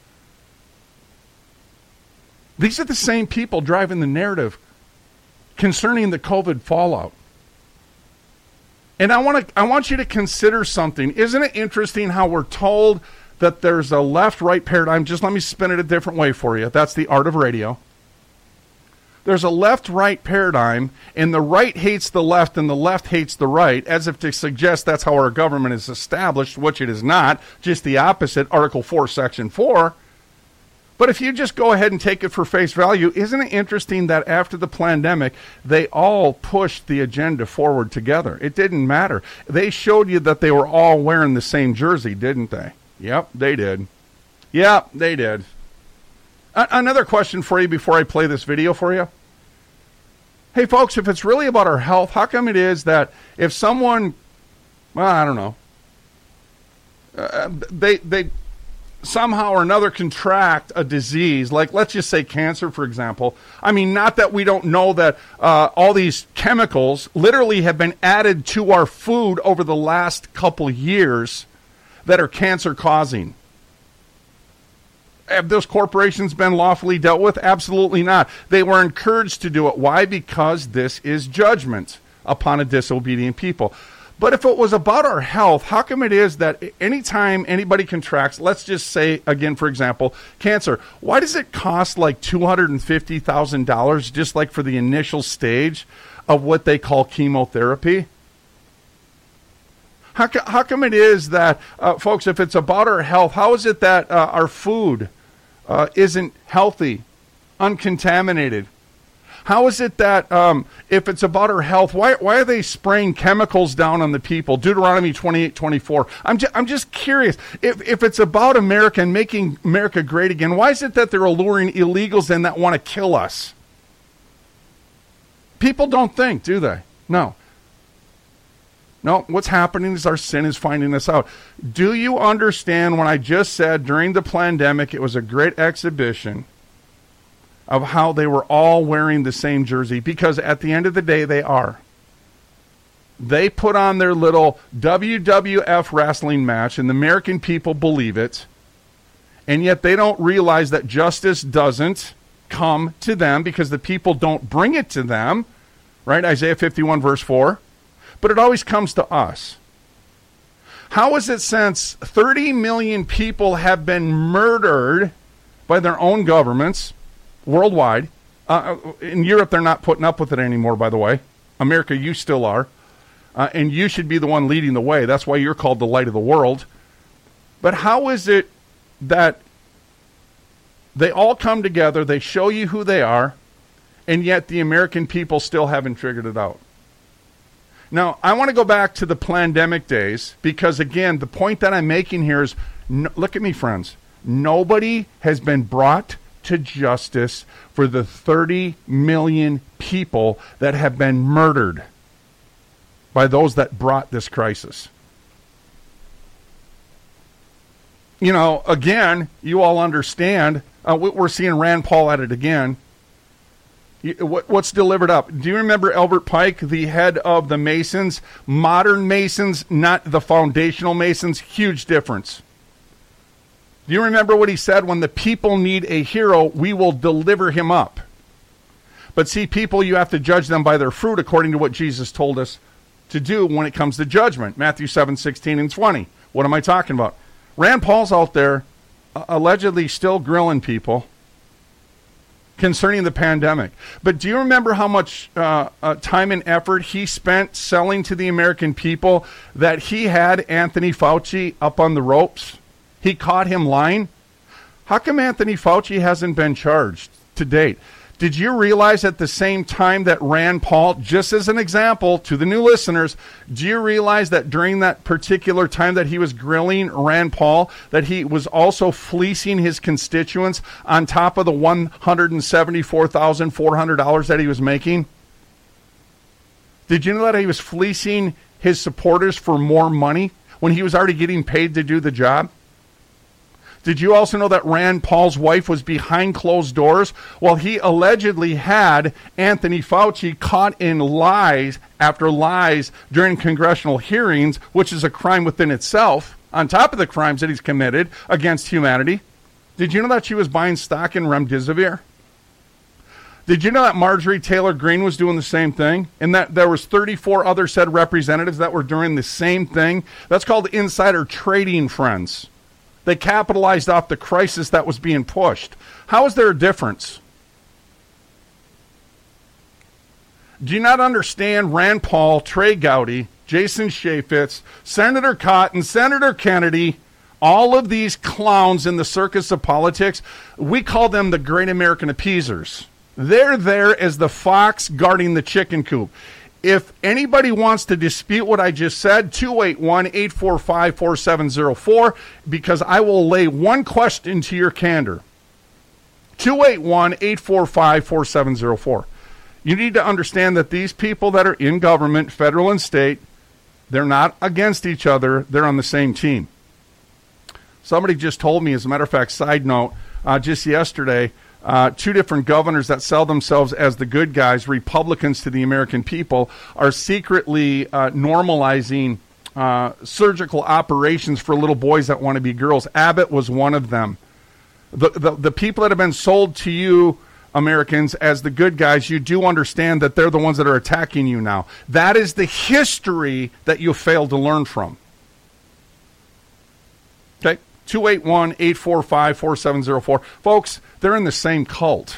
These are the same people driving the narrative concerning the COVID fallout. And I want to I want you to consider something. Isn't it interesting how we're told that there's a left-right paradigm? Just let me spin it a different way for you. That's the art of radio. There's a left-right paradigm, and the right hates the left, and the left hates the right, as if to suggest that's how our government is established, which it is not, just the opposite, Article four, Section four. But if you just go ahead and take it for face value, isn't it interesting that after the pandemic, they all pushed the agenda forward together? It didn't matter. They showed you that they were all wearing the same jersey, didn't they? Yep, they did. Yep, they did. Another question for you before I play this video for you. Hey, folks, if it's really about our health, how come it is that if someone, well, I don't know, uh, they they somehow or another contract a disease, like let's just say cancer, for example. I mean, not that we don't know that uh, all these chemicals literally have been added to our food over the last couple years that are cancer-causing. Have those corporations been lawfully dealt with? Absolutely not. They were encouraged to do it. Why? Because this is judgment upon a disobedient people. But if it was about our health, how come it is that anytime anybody contracts, let's just say, again, for example, cancer, why does it cost like two hundred fifty thousand dollars just like for the initial stage of what they call chemotherapy? How, co- how come it is that, uh, folks, if it's about our health, how is it that uh, our food uh, isn't healthy, uncontaminated? How is it that um, if it's about our health, why why are they spraying chemicals down on the people? Deuteronomy twenty-eight twenty-four. I'm just, I'm just curious. If if it's about America and making America great again, why is it that they're alluring illegals in that want to kill us? People don't think, do they? No. No, what's happening is our sin is finding us out. Do you understand when I just said during the pandemic it was a great exhibition of how they were all wearing the same jersey? Because at the end of the day, they are. They put on their little W W F wrestling match, and the American people believe it, and yet they don't realize that justice doesn't come to them because the people don't bring it to them, right? Isaiah fifty-one, verse four. But it always comes to us. How is it since thirty million people have been murdered by their own governments worldwide? Uh, in Europe, they're not putting up with it anymore, by the way. America, you still are. Uh, and you should be the one leading the way. That's why you're called the light of the world. But how is it that they all come together, they show you who they are, and yet the American people still haven't figured it out? Now, I want to go back to the pandemic days because, again, the point that I'm making here is, no, look at me, friends. Nobody has been brought to justice for the thirty million people that have been murdered by those that brought this crisis. You know, again, you all understand Uh, we're seeing Rand Paul at it again. What's delivered up? Do you remember Albert Pike, the head of the Masons? Modern Masons, not the foundational Masons. Huge difference. Do you remember what he said? When the people need a hero, we will deliver him up. But see, people, you have to judge them by their fruit according to what Jesus told us to do when it comes to judgment. Matthew seven, sixteen and twenty. What am I talking about? Rand Paul's out there uh, allegedly still grilling people concerning the pandemic. But do you remember how much uh, uh, time and effort he spent selling to the American people that he had Anthony Fauci up on the ropes? He caught him lying. How come Anthony Fauci hasn't been charged to date? Did you realize at the same time that Rand Paul, just as an example to the new listeners, do you realize that during that particular time that he was grilling Rand Paul, that he was also fleecing his constituents on top of the one hundred seventy-four thousand four hundred dollars that he was making? Did you know that he was fleecing his supporters for more money when he was already getting paid to do the job? Did you also know that Rand Paul's wife was behind closed doors while he allegedly had Anthony Fauci caught in lies after lies during congressional hearings, which is a crime within itself, on top of the crimes that he's committed against humanity? Did you know that she was buying stock in Remdesivir? Did you know that Marjorie Taylor Greene was doing the same thing? And that there was thirty-four other said representatives that were doing the same thing? That's called insider trading, friends. They capitalized off the crisis that was being pushed. How is there a difference? Do you not understand Rand Paul, Trey Gowdy, Jason Chaffetz, Senator Cotton, Senator Kennedy, all of these clowns in the circus of politics? We call them the great American appeasers. They're there as the fox guarding the chicken coop. If anybody wants to dispute what I just said, two eight one, eight four five, four seven zero four, because I will lay one question to your candor. two eight one, eight four five, four seven zero four. You need to understand that these people that are in government, federal and state, they're not against each other. They're on the same team. Somebody just told me, as a matter of fact, side note, uh, just yesterday, Uh, two different governors that sell themselves as the good guys, Republicans to the American people, are secretly uh, normalizing uh, surgical operations for little boys that want to be girls. Abbott was one of them. The, the, the people that have been sold to you, Americans, as the good guys, you do understand that they're the ones that are attacking you now. That is the history that you failed to learn from. Okay? two eight one, eight four five, four seven zero four. Folks, they're in the same cult.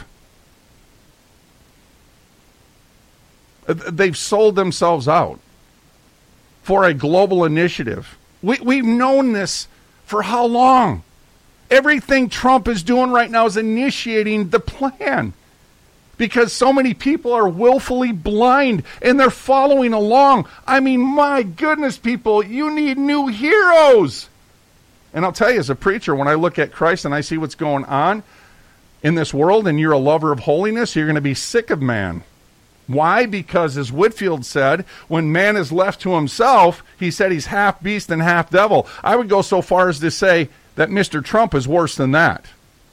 They've sold themselves out for a global initiative. We, we've known this for how long? Everything Trump is doing right now is initiating the plan, because so many people are willfully blind and they're following along. I mean, my goodness, people, you need new heroes. And I'll tell you, as a preacher, when I look at Christ and I see what's going on in this world, and you're a lover of holiness, you're going to be sick of man. Why? Because, as Whitefield said, when man is left to himself, he said he's half beast and half devil. I would go so far as to say that Mister Trump is worse than that.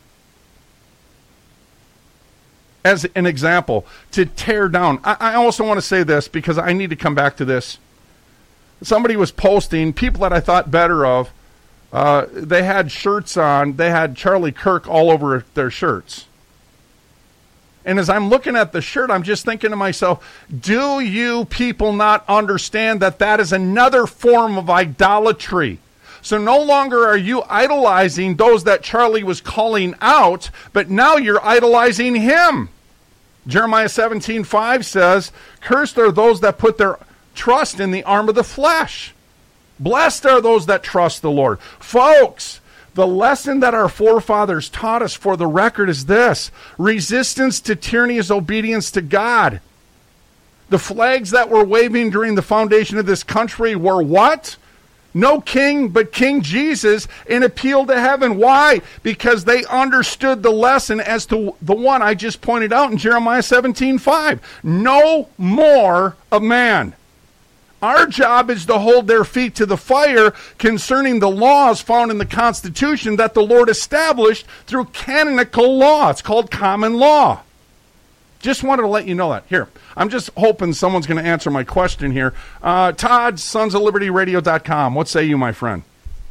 As an example, to tear down. I, I also want to say this, because I need to come back to this. Somebody was posting, people that I thought better of, Uh, they had shirts on. They had Charlie Kirk all over their shirts. And as I'm looking at the shirt, I'm just thinking to myself, do you people not understand that that is another form of idolatry? So no longer are you idolizing those that Charlie was calling out, but now you're idolizing him. Jeremiah seventeen five says, "Cursed are those that put their trust in the arm of the flesh. Blessed are those that trust the Lord." Folks, the lesson that our forefathers taught us, for the record, is this: resistance to tyranny is obedience to God. The flags that were waving during the foundation of this country were what? No king but King Jesus, and appeal to heaven. Why? Because they understood the lesson as to the one I just pointed out in Jeremiah seventeen five. No more of man. Our job is to hold their feet to the fire concerning the laws found in the Constitution that the Lord established through canonical law. It's called common law. Just wanted to let you know that. Here, I'm just hoping someone's going to answer my question here. Uh, Todd, sons of liberty radio dot com. What say you, my friend?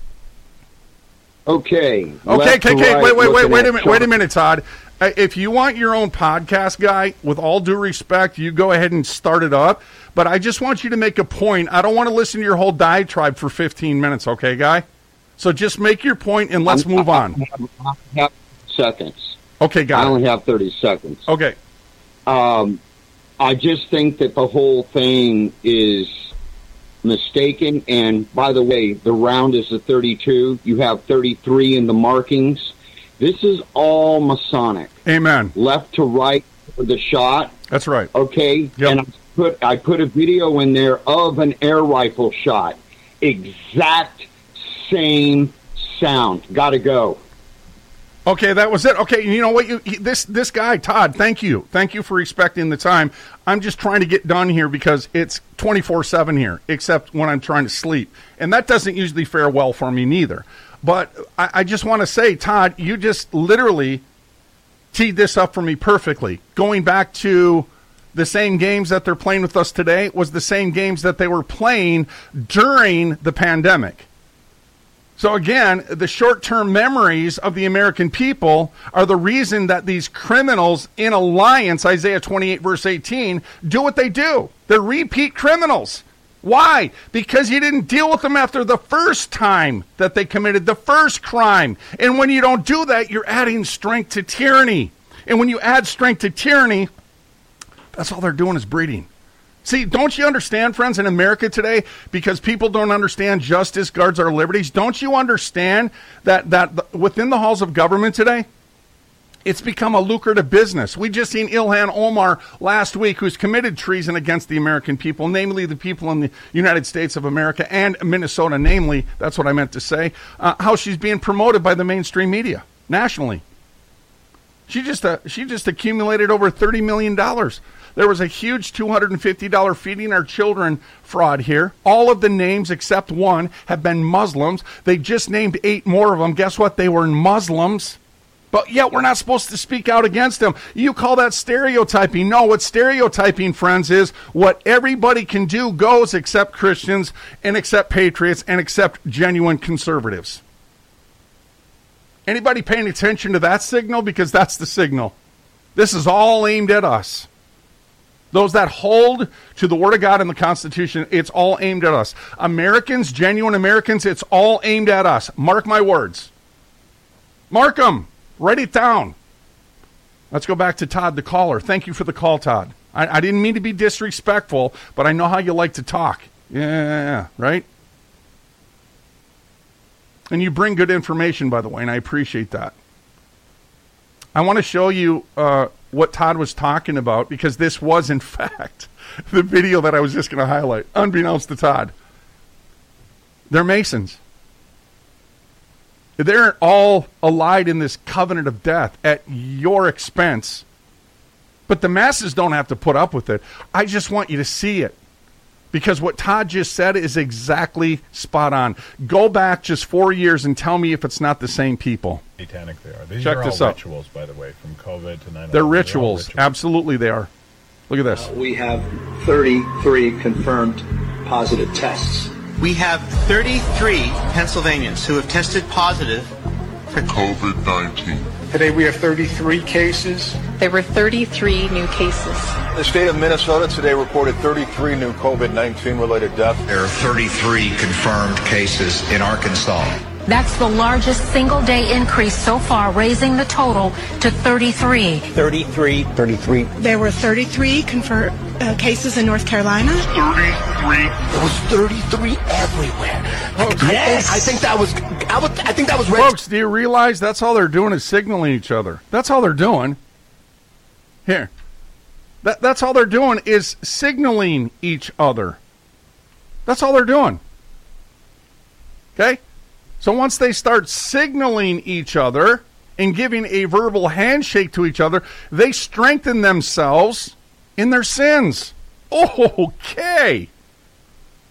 Okay. Okay, okay, okay. Wait, wait, wait, wait a minute. Wait a minute, Todd. Uh, if you want your own podcast, guy, with all due respect, you go ahead and start it up. But I just want you to make a point. I don't want to listen to your whole diatribe for fifteen minutes, okay, guy? So just make your point and let's I'm, move I, on. I have seconds. Okay, got I it. only have thirty seconds. Okay. Um, I just think that the whole thing is mistaken. And by the way, the round is a thirty-two. You have thirty-three in the markings. This is all Masonic. Amen. Left to right for the shot. That's right. Okay. Yep. And I put I put a video in there of an air rifle shot. Exact same sound. Got to go. Okay, that was it. Okay, you know what? You he, this this guy Todd. Thank you, thank you for respecting the time. I'm just trying to get done here because it's twenty-four seven here, except when I'm trying to sleep, and that doesn't usually fare well for me neither. But I, I just want to say, Todd, you just literally teed this up for me perfectly. Going back to the same games that they're playing with us today was the same games that they were playing during the pandemic. So again, the short-term memories of the American people are the reason that these criminals in alliance, Isaiah twenty-eight, verse eighteen, do what they do. They're repeat criminals. Why? Because you didn't deal with them after the first time that they committed the first crime. And when you don't do that, you're adding strength to tyranny. And when you add strength to tyranny, that's all they're doing is breeding. See, don't you understand, friends, in America today, because people don't understand justice guards our liberties, don't you understand that, that within the halls of government today, it's become a lucrative business. We just seen Ilhan Omar last week, who's committed treason against the American people, namely the people in the United States of America and Minnesota, namely, that's what I meant to say, uh, how she's being promoted by the mainstream media nationally. She just uh, she just accumulated over thirty million dollars. There was a huge two hundred fifty dollars feeding our children fraud here. All of the names except one have been Muslims. They just named eight more of them. Guess what? They were Muslims. But yet we're not supposed to speak out against them. You call that stereotyping. No, what stereotyping, friends, is what everybody can do goes except Christians and except patriots and except genuine conservatives. Anybody paying attention to that signal? Because that's the signal. This is all aimed at us. Those that hold to the Word of God and the Constitution, it's all aimed at us. Americans, genuine Americans, it's all aimed at us. Mark my words. Mark them. Write it down. Let's go back to Todd, the caller. Thank you for the call, Todd. I, I didn't mean to be disrespectful, but I know how you like to talk. Yeah, right? And you bring good information, by the way, and I appreciate that. I want to show you uh, what Todd was talking about, because this was, in fact, the video that I was just going to highlight, unbeknownst to Todd. They're Masons. They're all allied in this covenant of death at your expense. But the masses don't have to put up with it. I just want you to see it. Because what Todd just said is exactly spot on. Go back just four years and tell me if it's not the same people. Satanic they are. These Check are this all out. rituals, by the way, from COVID to nine eleven. They're rituals. They're rituals. Absolutely they are. Look at this. Uh, we have thirty-three confirmed positive tests. We have thirty-three Pennsylvanians who have tested positive for COVID nineteen. Today we have thirty-three cases. There were thirty-three new cases. The state of Minnesota today reported thirty-three new COVID nineteen related deaths. There are thirty-three confirmed cases in Arkansas. That's the largest single-day increase so far, raising the total to thirty-three. thirty-three. thirty-three. There were thirty-three confirmed uh, cases in North Carolina. thirty-three. There was thirty-three everywhere. Folks, yes. I think that was. I, would, I think that was. Folks, do you realize that's all they're doing is signaling each other? That's all they're doing. Here, that that's all they're doing is signaling each other. That's all they're doing. Okay. So once they start signaling each other and giving a verbal handshake to each other, they strengthen themselves in their sins. Okay.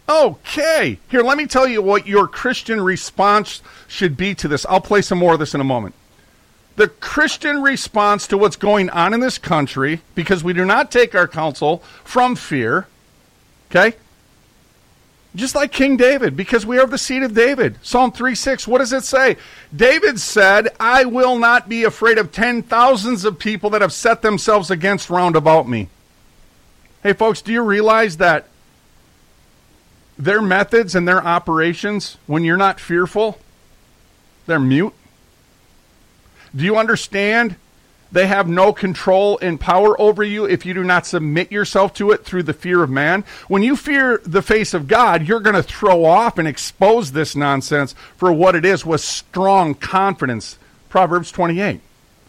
Okay. Here, let me tell you what your Christian response should be to this. I'll play some more of this in a moment. The Christian response to what's going on in this country, because we do not take our counsel from fear, okay? Just like King David, because we are of the seed of David. Psalm three six, what does it say? David said, I will not be afraid of ten thousands of people that have set themselves against round about me. Hey, folks, do you realize that their methods and their operations, when you're not fearful, they're mute? Do you understand they have no control and power over you if you do not submit yourself to it through the fear of man? When you fear the face of God, you're going to throw off and expose this nonsense for what it is with strong confidence. Proverbs twenty-eight.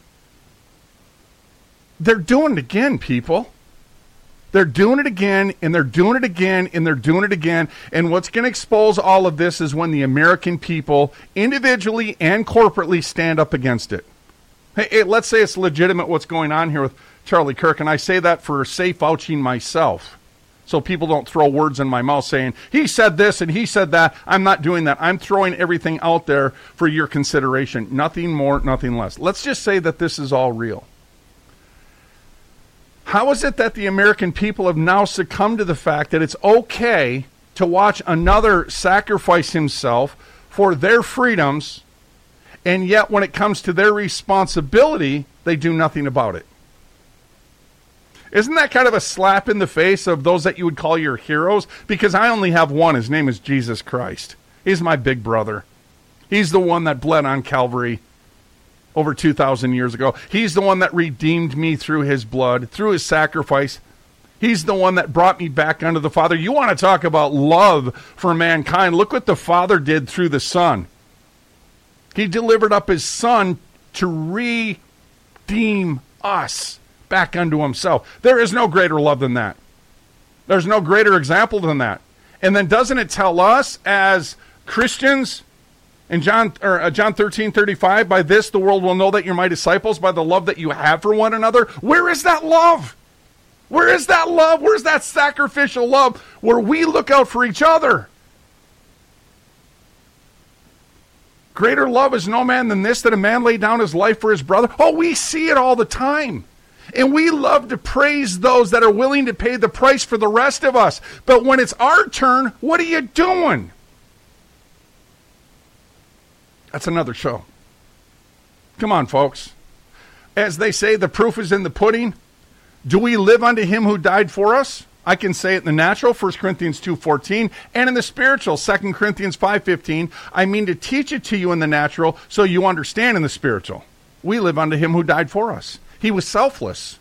They're doing it again, people. They're doing it again, and they're doing it again, and they're doing it again. And what's going to expose all of this is when the American people, individually and corporately, stand up against it. Hey, hey, let's say it's legitimate what's going on here with Charlie Kirk, and I say that for safe vouching myself, so people don't throw words in my mouth saying, he said this and he said that. I'm not doing that. I'm throwing everything out there for your consideration. Nothing more, nothing less. Let's just say that this is all real. How is it that the American people have now succumbed to the fact that it's okay to watch another sacrifice himself for their freedoms, and yet when it comes to their responsibility, they do nothing about it? Isn't that kind of a slap in the face of those that you would call your heroes? Because I only have one. His name is Jesus Christ. He's my big brother. He's the one that bled on Calvary over two thousand years ago. He's the one that redeemed me through his blood, through his sacrifice. He's the one that brought me back unto the Father. You want to talk about love for mankind? Look what the Father did through the Son. He delivered up his Son to redeem us back unto himself. There is no greater love than that. There's no greater example than that. And then doesn't it tell us as Christians in John or uh, John thirteen thirty-five, by this the world will know that you're my disciples, by the love that you have for one another? Where is that love? Where is that love? Where's that sacrificial love where we look out for each other? Greater love is no man than this, that a man lay down his life for his brother. Oh, we see it all the time. And we love to praise those that are willing to pay the price for the rest of us. But when it's our turn, what are you doing? That's another show. Come on, folks. As they say, the proof is in the pudding. Do we live unto him who died for us? I can say it in the natural, First Corinthians two fourteen, and in the spiritual, Second Corinthians five fifteen. I mean to teach it to you in the natural so you understand in the spiritual. We live unto him who died for us. He was selfless.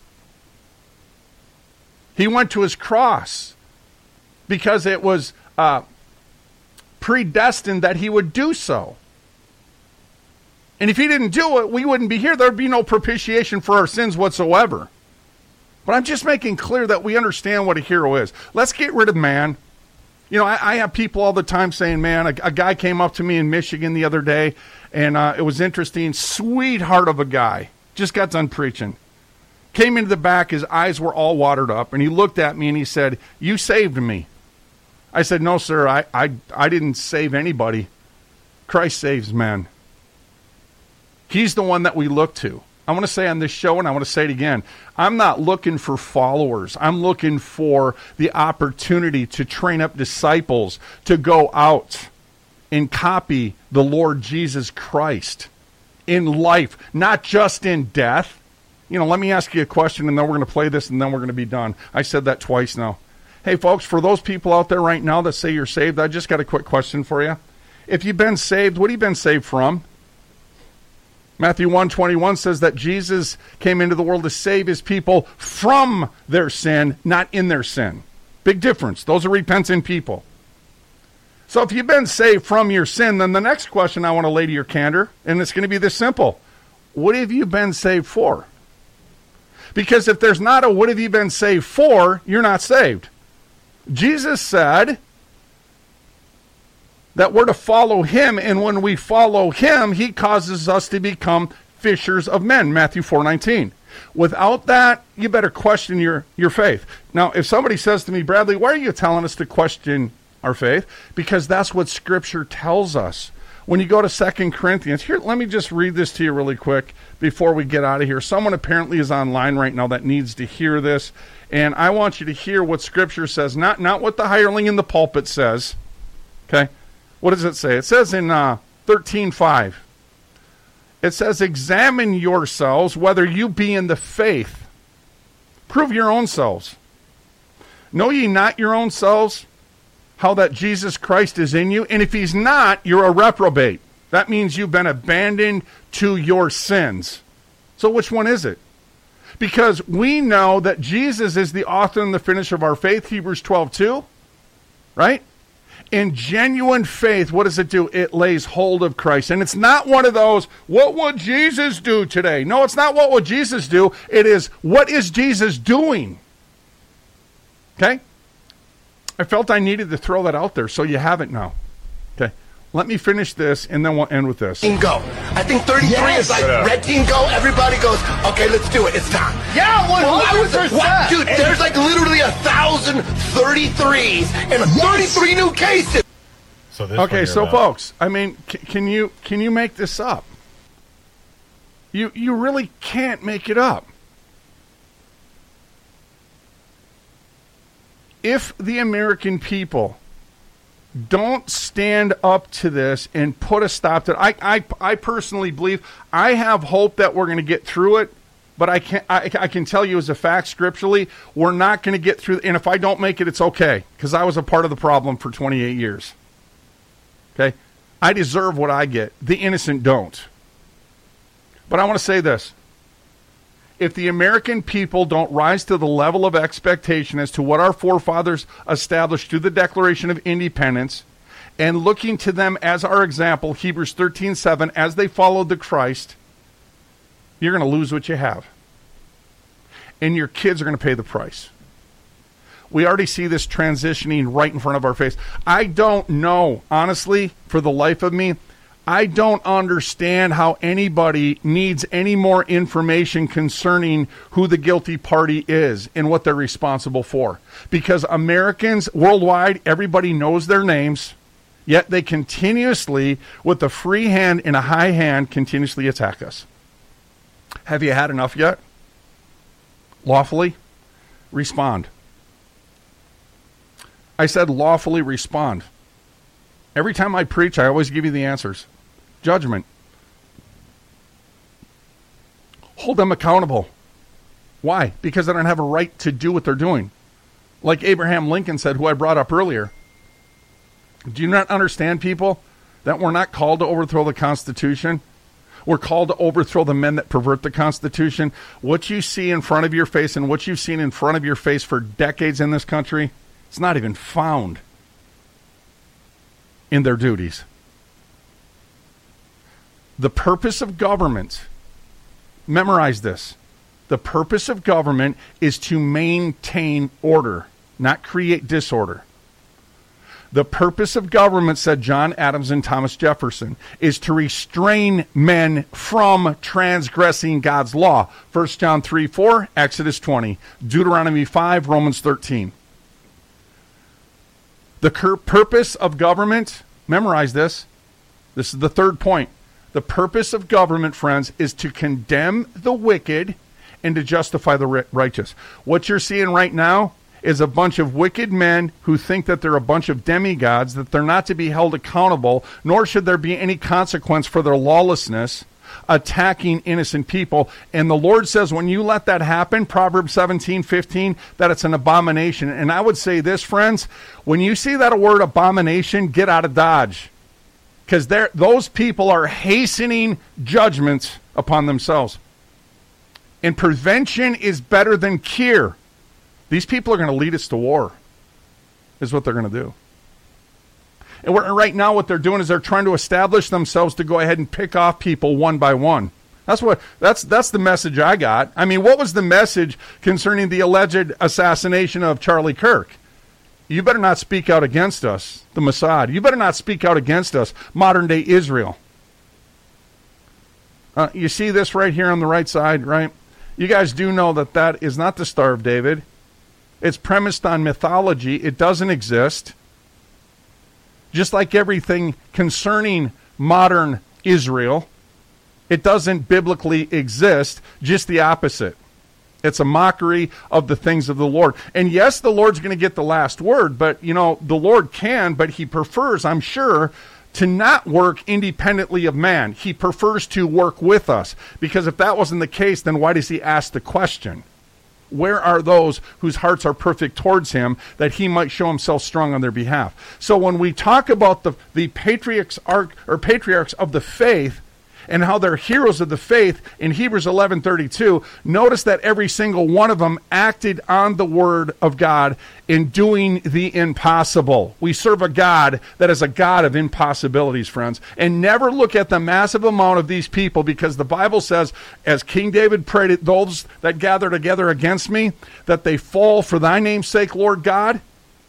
He went to his cross because it was uh, predestined that he would do so. And if he didn't do it, we wouldn't be here. There would be no propitiation for our sins whatsoever. But I'm just making clear that we understand what a hero is. Let's get rid of man. You know, I, I have people all the time saying, man, a, a guy came up to me in Michigan the other day, and uh, it was interesting. Sweetheart of a guy. Just got done preaching. Came into the back, his eyes were all watered up, and he looked at me and he said, you saved me. I said, no, sir, I, I, I didn't save anybody. Christ saves men. He's the one that we look to. I want to say on this show, and I want to say it again, I'm not looking for followers. I'm looking for the opportunity to train up disciples to go out and copy the Lord Jesus Christ in life, not just in death. You know, let me ask you a question, and then we're going to play this, and then we're going to be done. I said that twice now. Hey, folks, for those people out there right now that say you're saved, I just got a quick question for you. If you've been saved, what have you been saved from? Matthew one twenty-one says that Jesus came into the world to save his people from their sin, not in their sin. Big difference. Those are repentant people. So if you've been saved from your sin, then the next question I want to lay to your candor, and it's going to be this simple. What have you been saved for? Because if there's not a what have you been saved for, you're not saved. Jesus said that we're to follow him, and when we follow him, he causes us to become fishers of men, Matthew four nineteen. Without that, you better question your, your faith. Now, if somebody says to me, Bradley, why are you telling us to question our faith, because that's what Scripture tells us. When you go to Second Corinthians, here, let me just read this to you really quick before we get out of here. Someone apparently is online right now that needs to hear this, and I want you to hear what Scripture says, not, not what the hireling in the pulpit says. Okay? What does it say? It says in uh, thirteen five, it says, examine yourselves whether you be in the faith. Prove your own selves. Know ye not your own selves how that Jesus Christ is in you? And if he's not, you're a reprobate. That means you've been abandoned to your sins. So which one is it? Because we know that Jesus is the author and the finisher of our faith, Hebrews twelve two, right? In genuine faith, what does it do? It lays hold of Christ. And it's not one of those, what would Jesus do today? No, it's not what would Jesus do. It is, what is Jesus doing? Okay? I felt I needed to throw that out there, so you have it now. Okay. Let me finish this, and then we'll end with this. Team go. I think thirty-three yes. is like red team go. Everybody goes, okay, let's do it. It's time. Yeah, one hundred percent. Well, dude, there's like literally a thousand thirty-threes and yes. thirty-three new cases. So this okay, so about. folks, I mean, c- can you can you make this up? You you really can't make it up. If the American people don't stand up to this and put a stop to it, I, I, I personally believe, I have hope that we're going to get through it, but I can I, I can tell you as a fact, scripturally, we're not going to get through. And if I don't make it, it's okay, because I was a part of the problem for twenty-eight years. Okay? I deserve what I get. The innocent don't. But I want to say this. If the American people don't rise to the level of expectation as to what our forefathers established through the Declaration of Independence, and looking to them as our example, Hebrews thirteen seven, as they followed the Christ, you're going to lose what you have. And your kids are going to pay the price. We already see this transitioning right in front of our face. I don't know, honestly, for the life of me, I don't understand how anybody needs any more information concerning who the guilty party is and what they're responsible for. Because Americans worldwide, everybody knows their names, yet they continuously, with a free hand and a high hand, continuously attack us. Have you had enough yet? Lawfully respond. I said lawfully respond. Every time I preach, I always give you the answers. Judgment. Hold them accountable. Why? Because they don't have a right to do what they're doing. Like Abraham Lincoln said, who I brought up earlier. Do you not understand, people, that we're not called to overthrow the Constitution? We're called to overthrow the men that pervert the Constitution. What you see in front of your face and what you've seen in front of your face for decades in this country, it's not even found in their duties. The purpose of government, memorize this, the purpose of government is to maintain order, not create disorder. The purpose of government, said John Adams and Thomas Jefferson, is to restrain men from transgressing God's law. First John three four, Exodus twenty, Deuteronomy five, Romans thirteen. The cur- purpose of government, memorize this, this is the third point. The purpose of government, friends, is to condemn the wicked and to justify the righteous. What you're seeing right now is a bunch of wicked men who think that they're a bunch of demigods, that they're not to be held accountable, nor should there be any consequence for their lawlessness, attacking innocent people. And the Lord says when you let that happen, Proverbs seventeen fifteen, that it's an abomination. And I would say this, friends, when you see that word abomination, get out of Dodge. Because those people are hastening judgments upon themselves. And prevention is better than cure. These people are going to lead us to war, is what they're going to do. And we're, right now what they're doing is they're trying to establish themselves to go ahead and pick off people one by one. That's what that's that's the message I got. I mean, what was the message concerning the alleged assassination of Charlie Kirk? You better not speak out against us, the Mossad. You better not speak out against us, modern-day Israel. Uh, you see this right here on the right side, right? You guys do know that that is not the Star of David. It's premised on mythology. It doesn't exist. Just like everything concerning modern Israel, it doesn't biblically exist, just the opposite. It's a mockery of the things of the Lord. And yes, the Lord's going to get the last word, but, you know, the Lord can, but he prefers, I'm sure, to not work independently of man. He prefers to work with us. Because if that wasn't the case, then why does he ask the question? Where are those whose hearts are perfect towards him, that he might show himself strong on their behalf? So when we talk about the, the patriarchs, or patriarchs of the faith, and how they're heroes of the faith in Hebrews eleven thirty-two, notice that every single one of them acted on the word of God in doing the impossible. We serve a God that is a God of impossibilities, friends. And never look at the massive amount of these people, because the Bible says, as King David prayed, it, those that gather together against me, that they fall for thy name's sake, Lord God.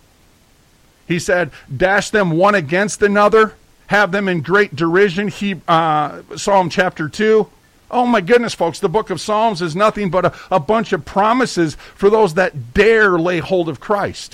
He said, dash them one against another, have them in great derision. He, uh, Psalm chapter two. Oh my goodness, folks, the book of Psalms is nothing but a, a bunch of promises for those that dare lay hold of Christ.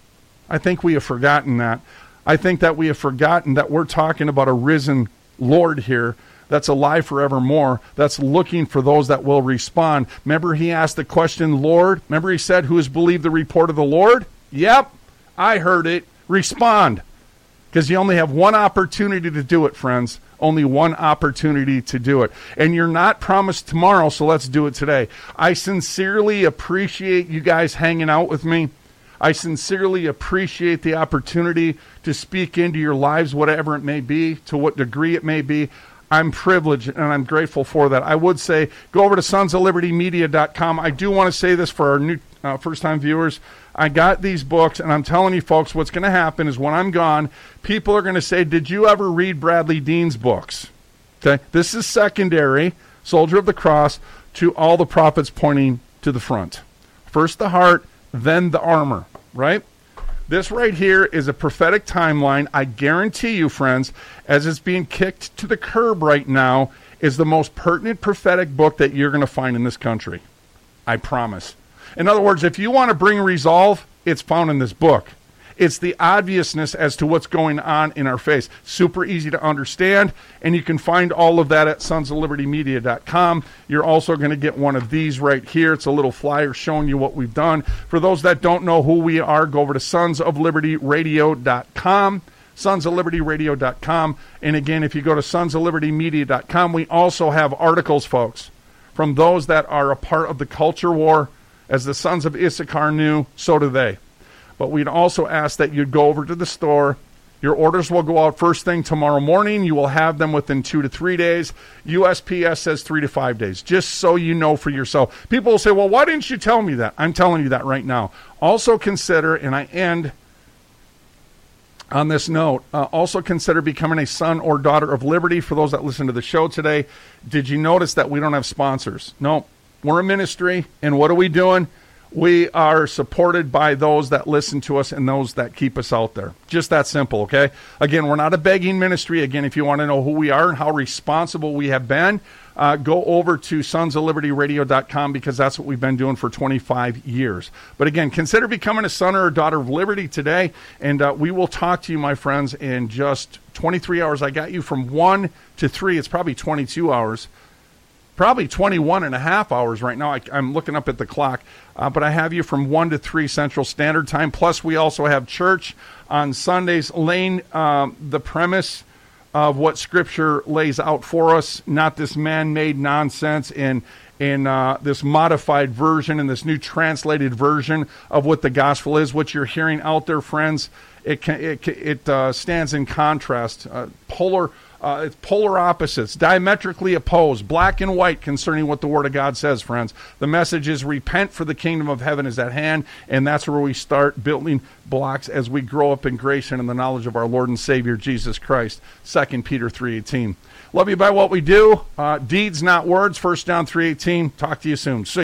I think we have forgotten that. I think that we have forgotten that we're talking about a risen Lord here that's alive forevermore, that's looking for those that will respond. Remember, he asked the question, Lord, remember he said, who has believed the report of the Lord? Yep, I heard it. Respond. Because you only have one opportunity to do it, friends. Only one opportunity to do it. And you're not promised tomorrow, so let's do it today. I sincerely appreciate you guys hanging out with me. I sincerely appreciate the opportunity to speak into your lives, whatever it may be, to what degree it may be. I'm privileged and I'm grateful for that. I would say go over to sons of liberty media dot com. I do want to say this for our new uh, first-time viewers. I got these books, and I'm telling you, folks, what's going to happen is when I'm gone, people are going to say, did you ever read Bradley Dean's books? Okay, this is secondary, Soldier of the Cross, to all the prophets pointing to the front. First the heart, then the armor, right? This right here is a prophetic timeline. I guarantee you, friends, as it's being kicked to the curb right now, is the most pertinent prophetic book that you're going to find in this country. I promise. In other words, if you want to bring resolve, it's found in this book. It's the obviousness as to what's going on in our face. Super easy to understand, and you can find all of that at sons of liberty media dot com. You're also going to get one of these right here. It's a little flyer showing you what we've done. For those that don't know who we are, go over to sons of liberty radio dot com. sons of liberty radio dot com. And again, if you go to sons of liberty media dot com, we also have articles, folks, from those that are a part of the culture war. As the sons of Issachar knew, so do they. But we'd also ask that you'd go over to the store. Your orders will go out first thing tomorrow morning. You will have them within two to three days. U S P S says three to five days, just so you know for yourself. People will say, well, why didn't you tell me that? I'm telling you that right now. Also consider, and I end on this note, uh, also consider becoming a son or daughter of liberty. For those that listen to the show today, did you notice that we don't have sponsors? No. We're a ministry, and what are we doing? We are supported by those that listen to us and those that keep us out there. Just that simple, okay? Again, we're not a begging ministry. Again, if you want to know who we are and how responsible we have been, uh, go over to sons of liberty radio dot com, because that's what we've been doing for twenty-five years. But again, consider becoming a son or a daughter of liberty today, and uh, we will talk to you, my friends, in just twenty-three hours. I got you from one to three. It's probably twenty-two hours. Probably twenty-one and a half hours right now. I, I'm looking up at the clock. Uh, but I have you from one to three Central Standard Time. Plus, we also have church on Sundays, laying um, the premise of what Scripture lays out for us, not this man-made nonsense in, in uh, this modified version and this new translated version of what the gospel is. What you're hearing out there, friends, it, can, it, it uh, stands in contrast. Uh, polar Uh, it's polar opposites, diametrically opposed, black and white concerning what the Word of God says, friends. The message is repent, for the kingdom of heaven is at hand, and that's where we start building blocks as we grow up in grace and in the knowledge of our Lord and Savior, Jesus Christ. Second Peter three eighteen. Love you by what we do. Uh, deeds, not words. First John three eighteen. Talk to you soon. See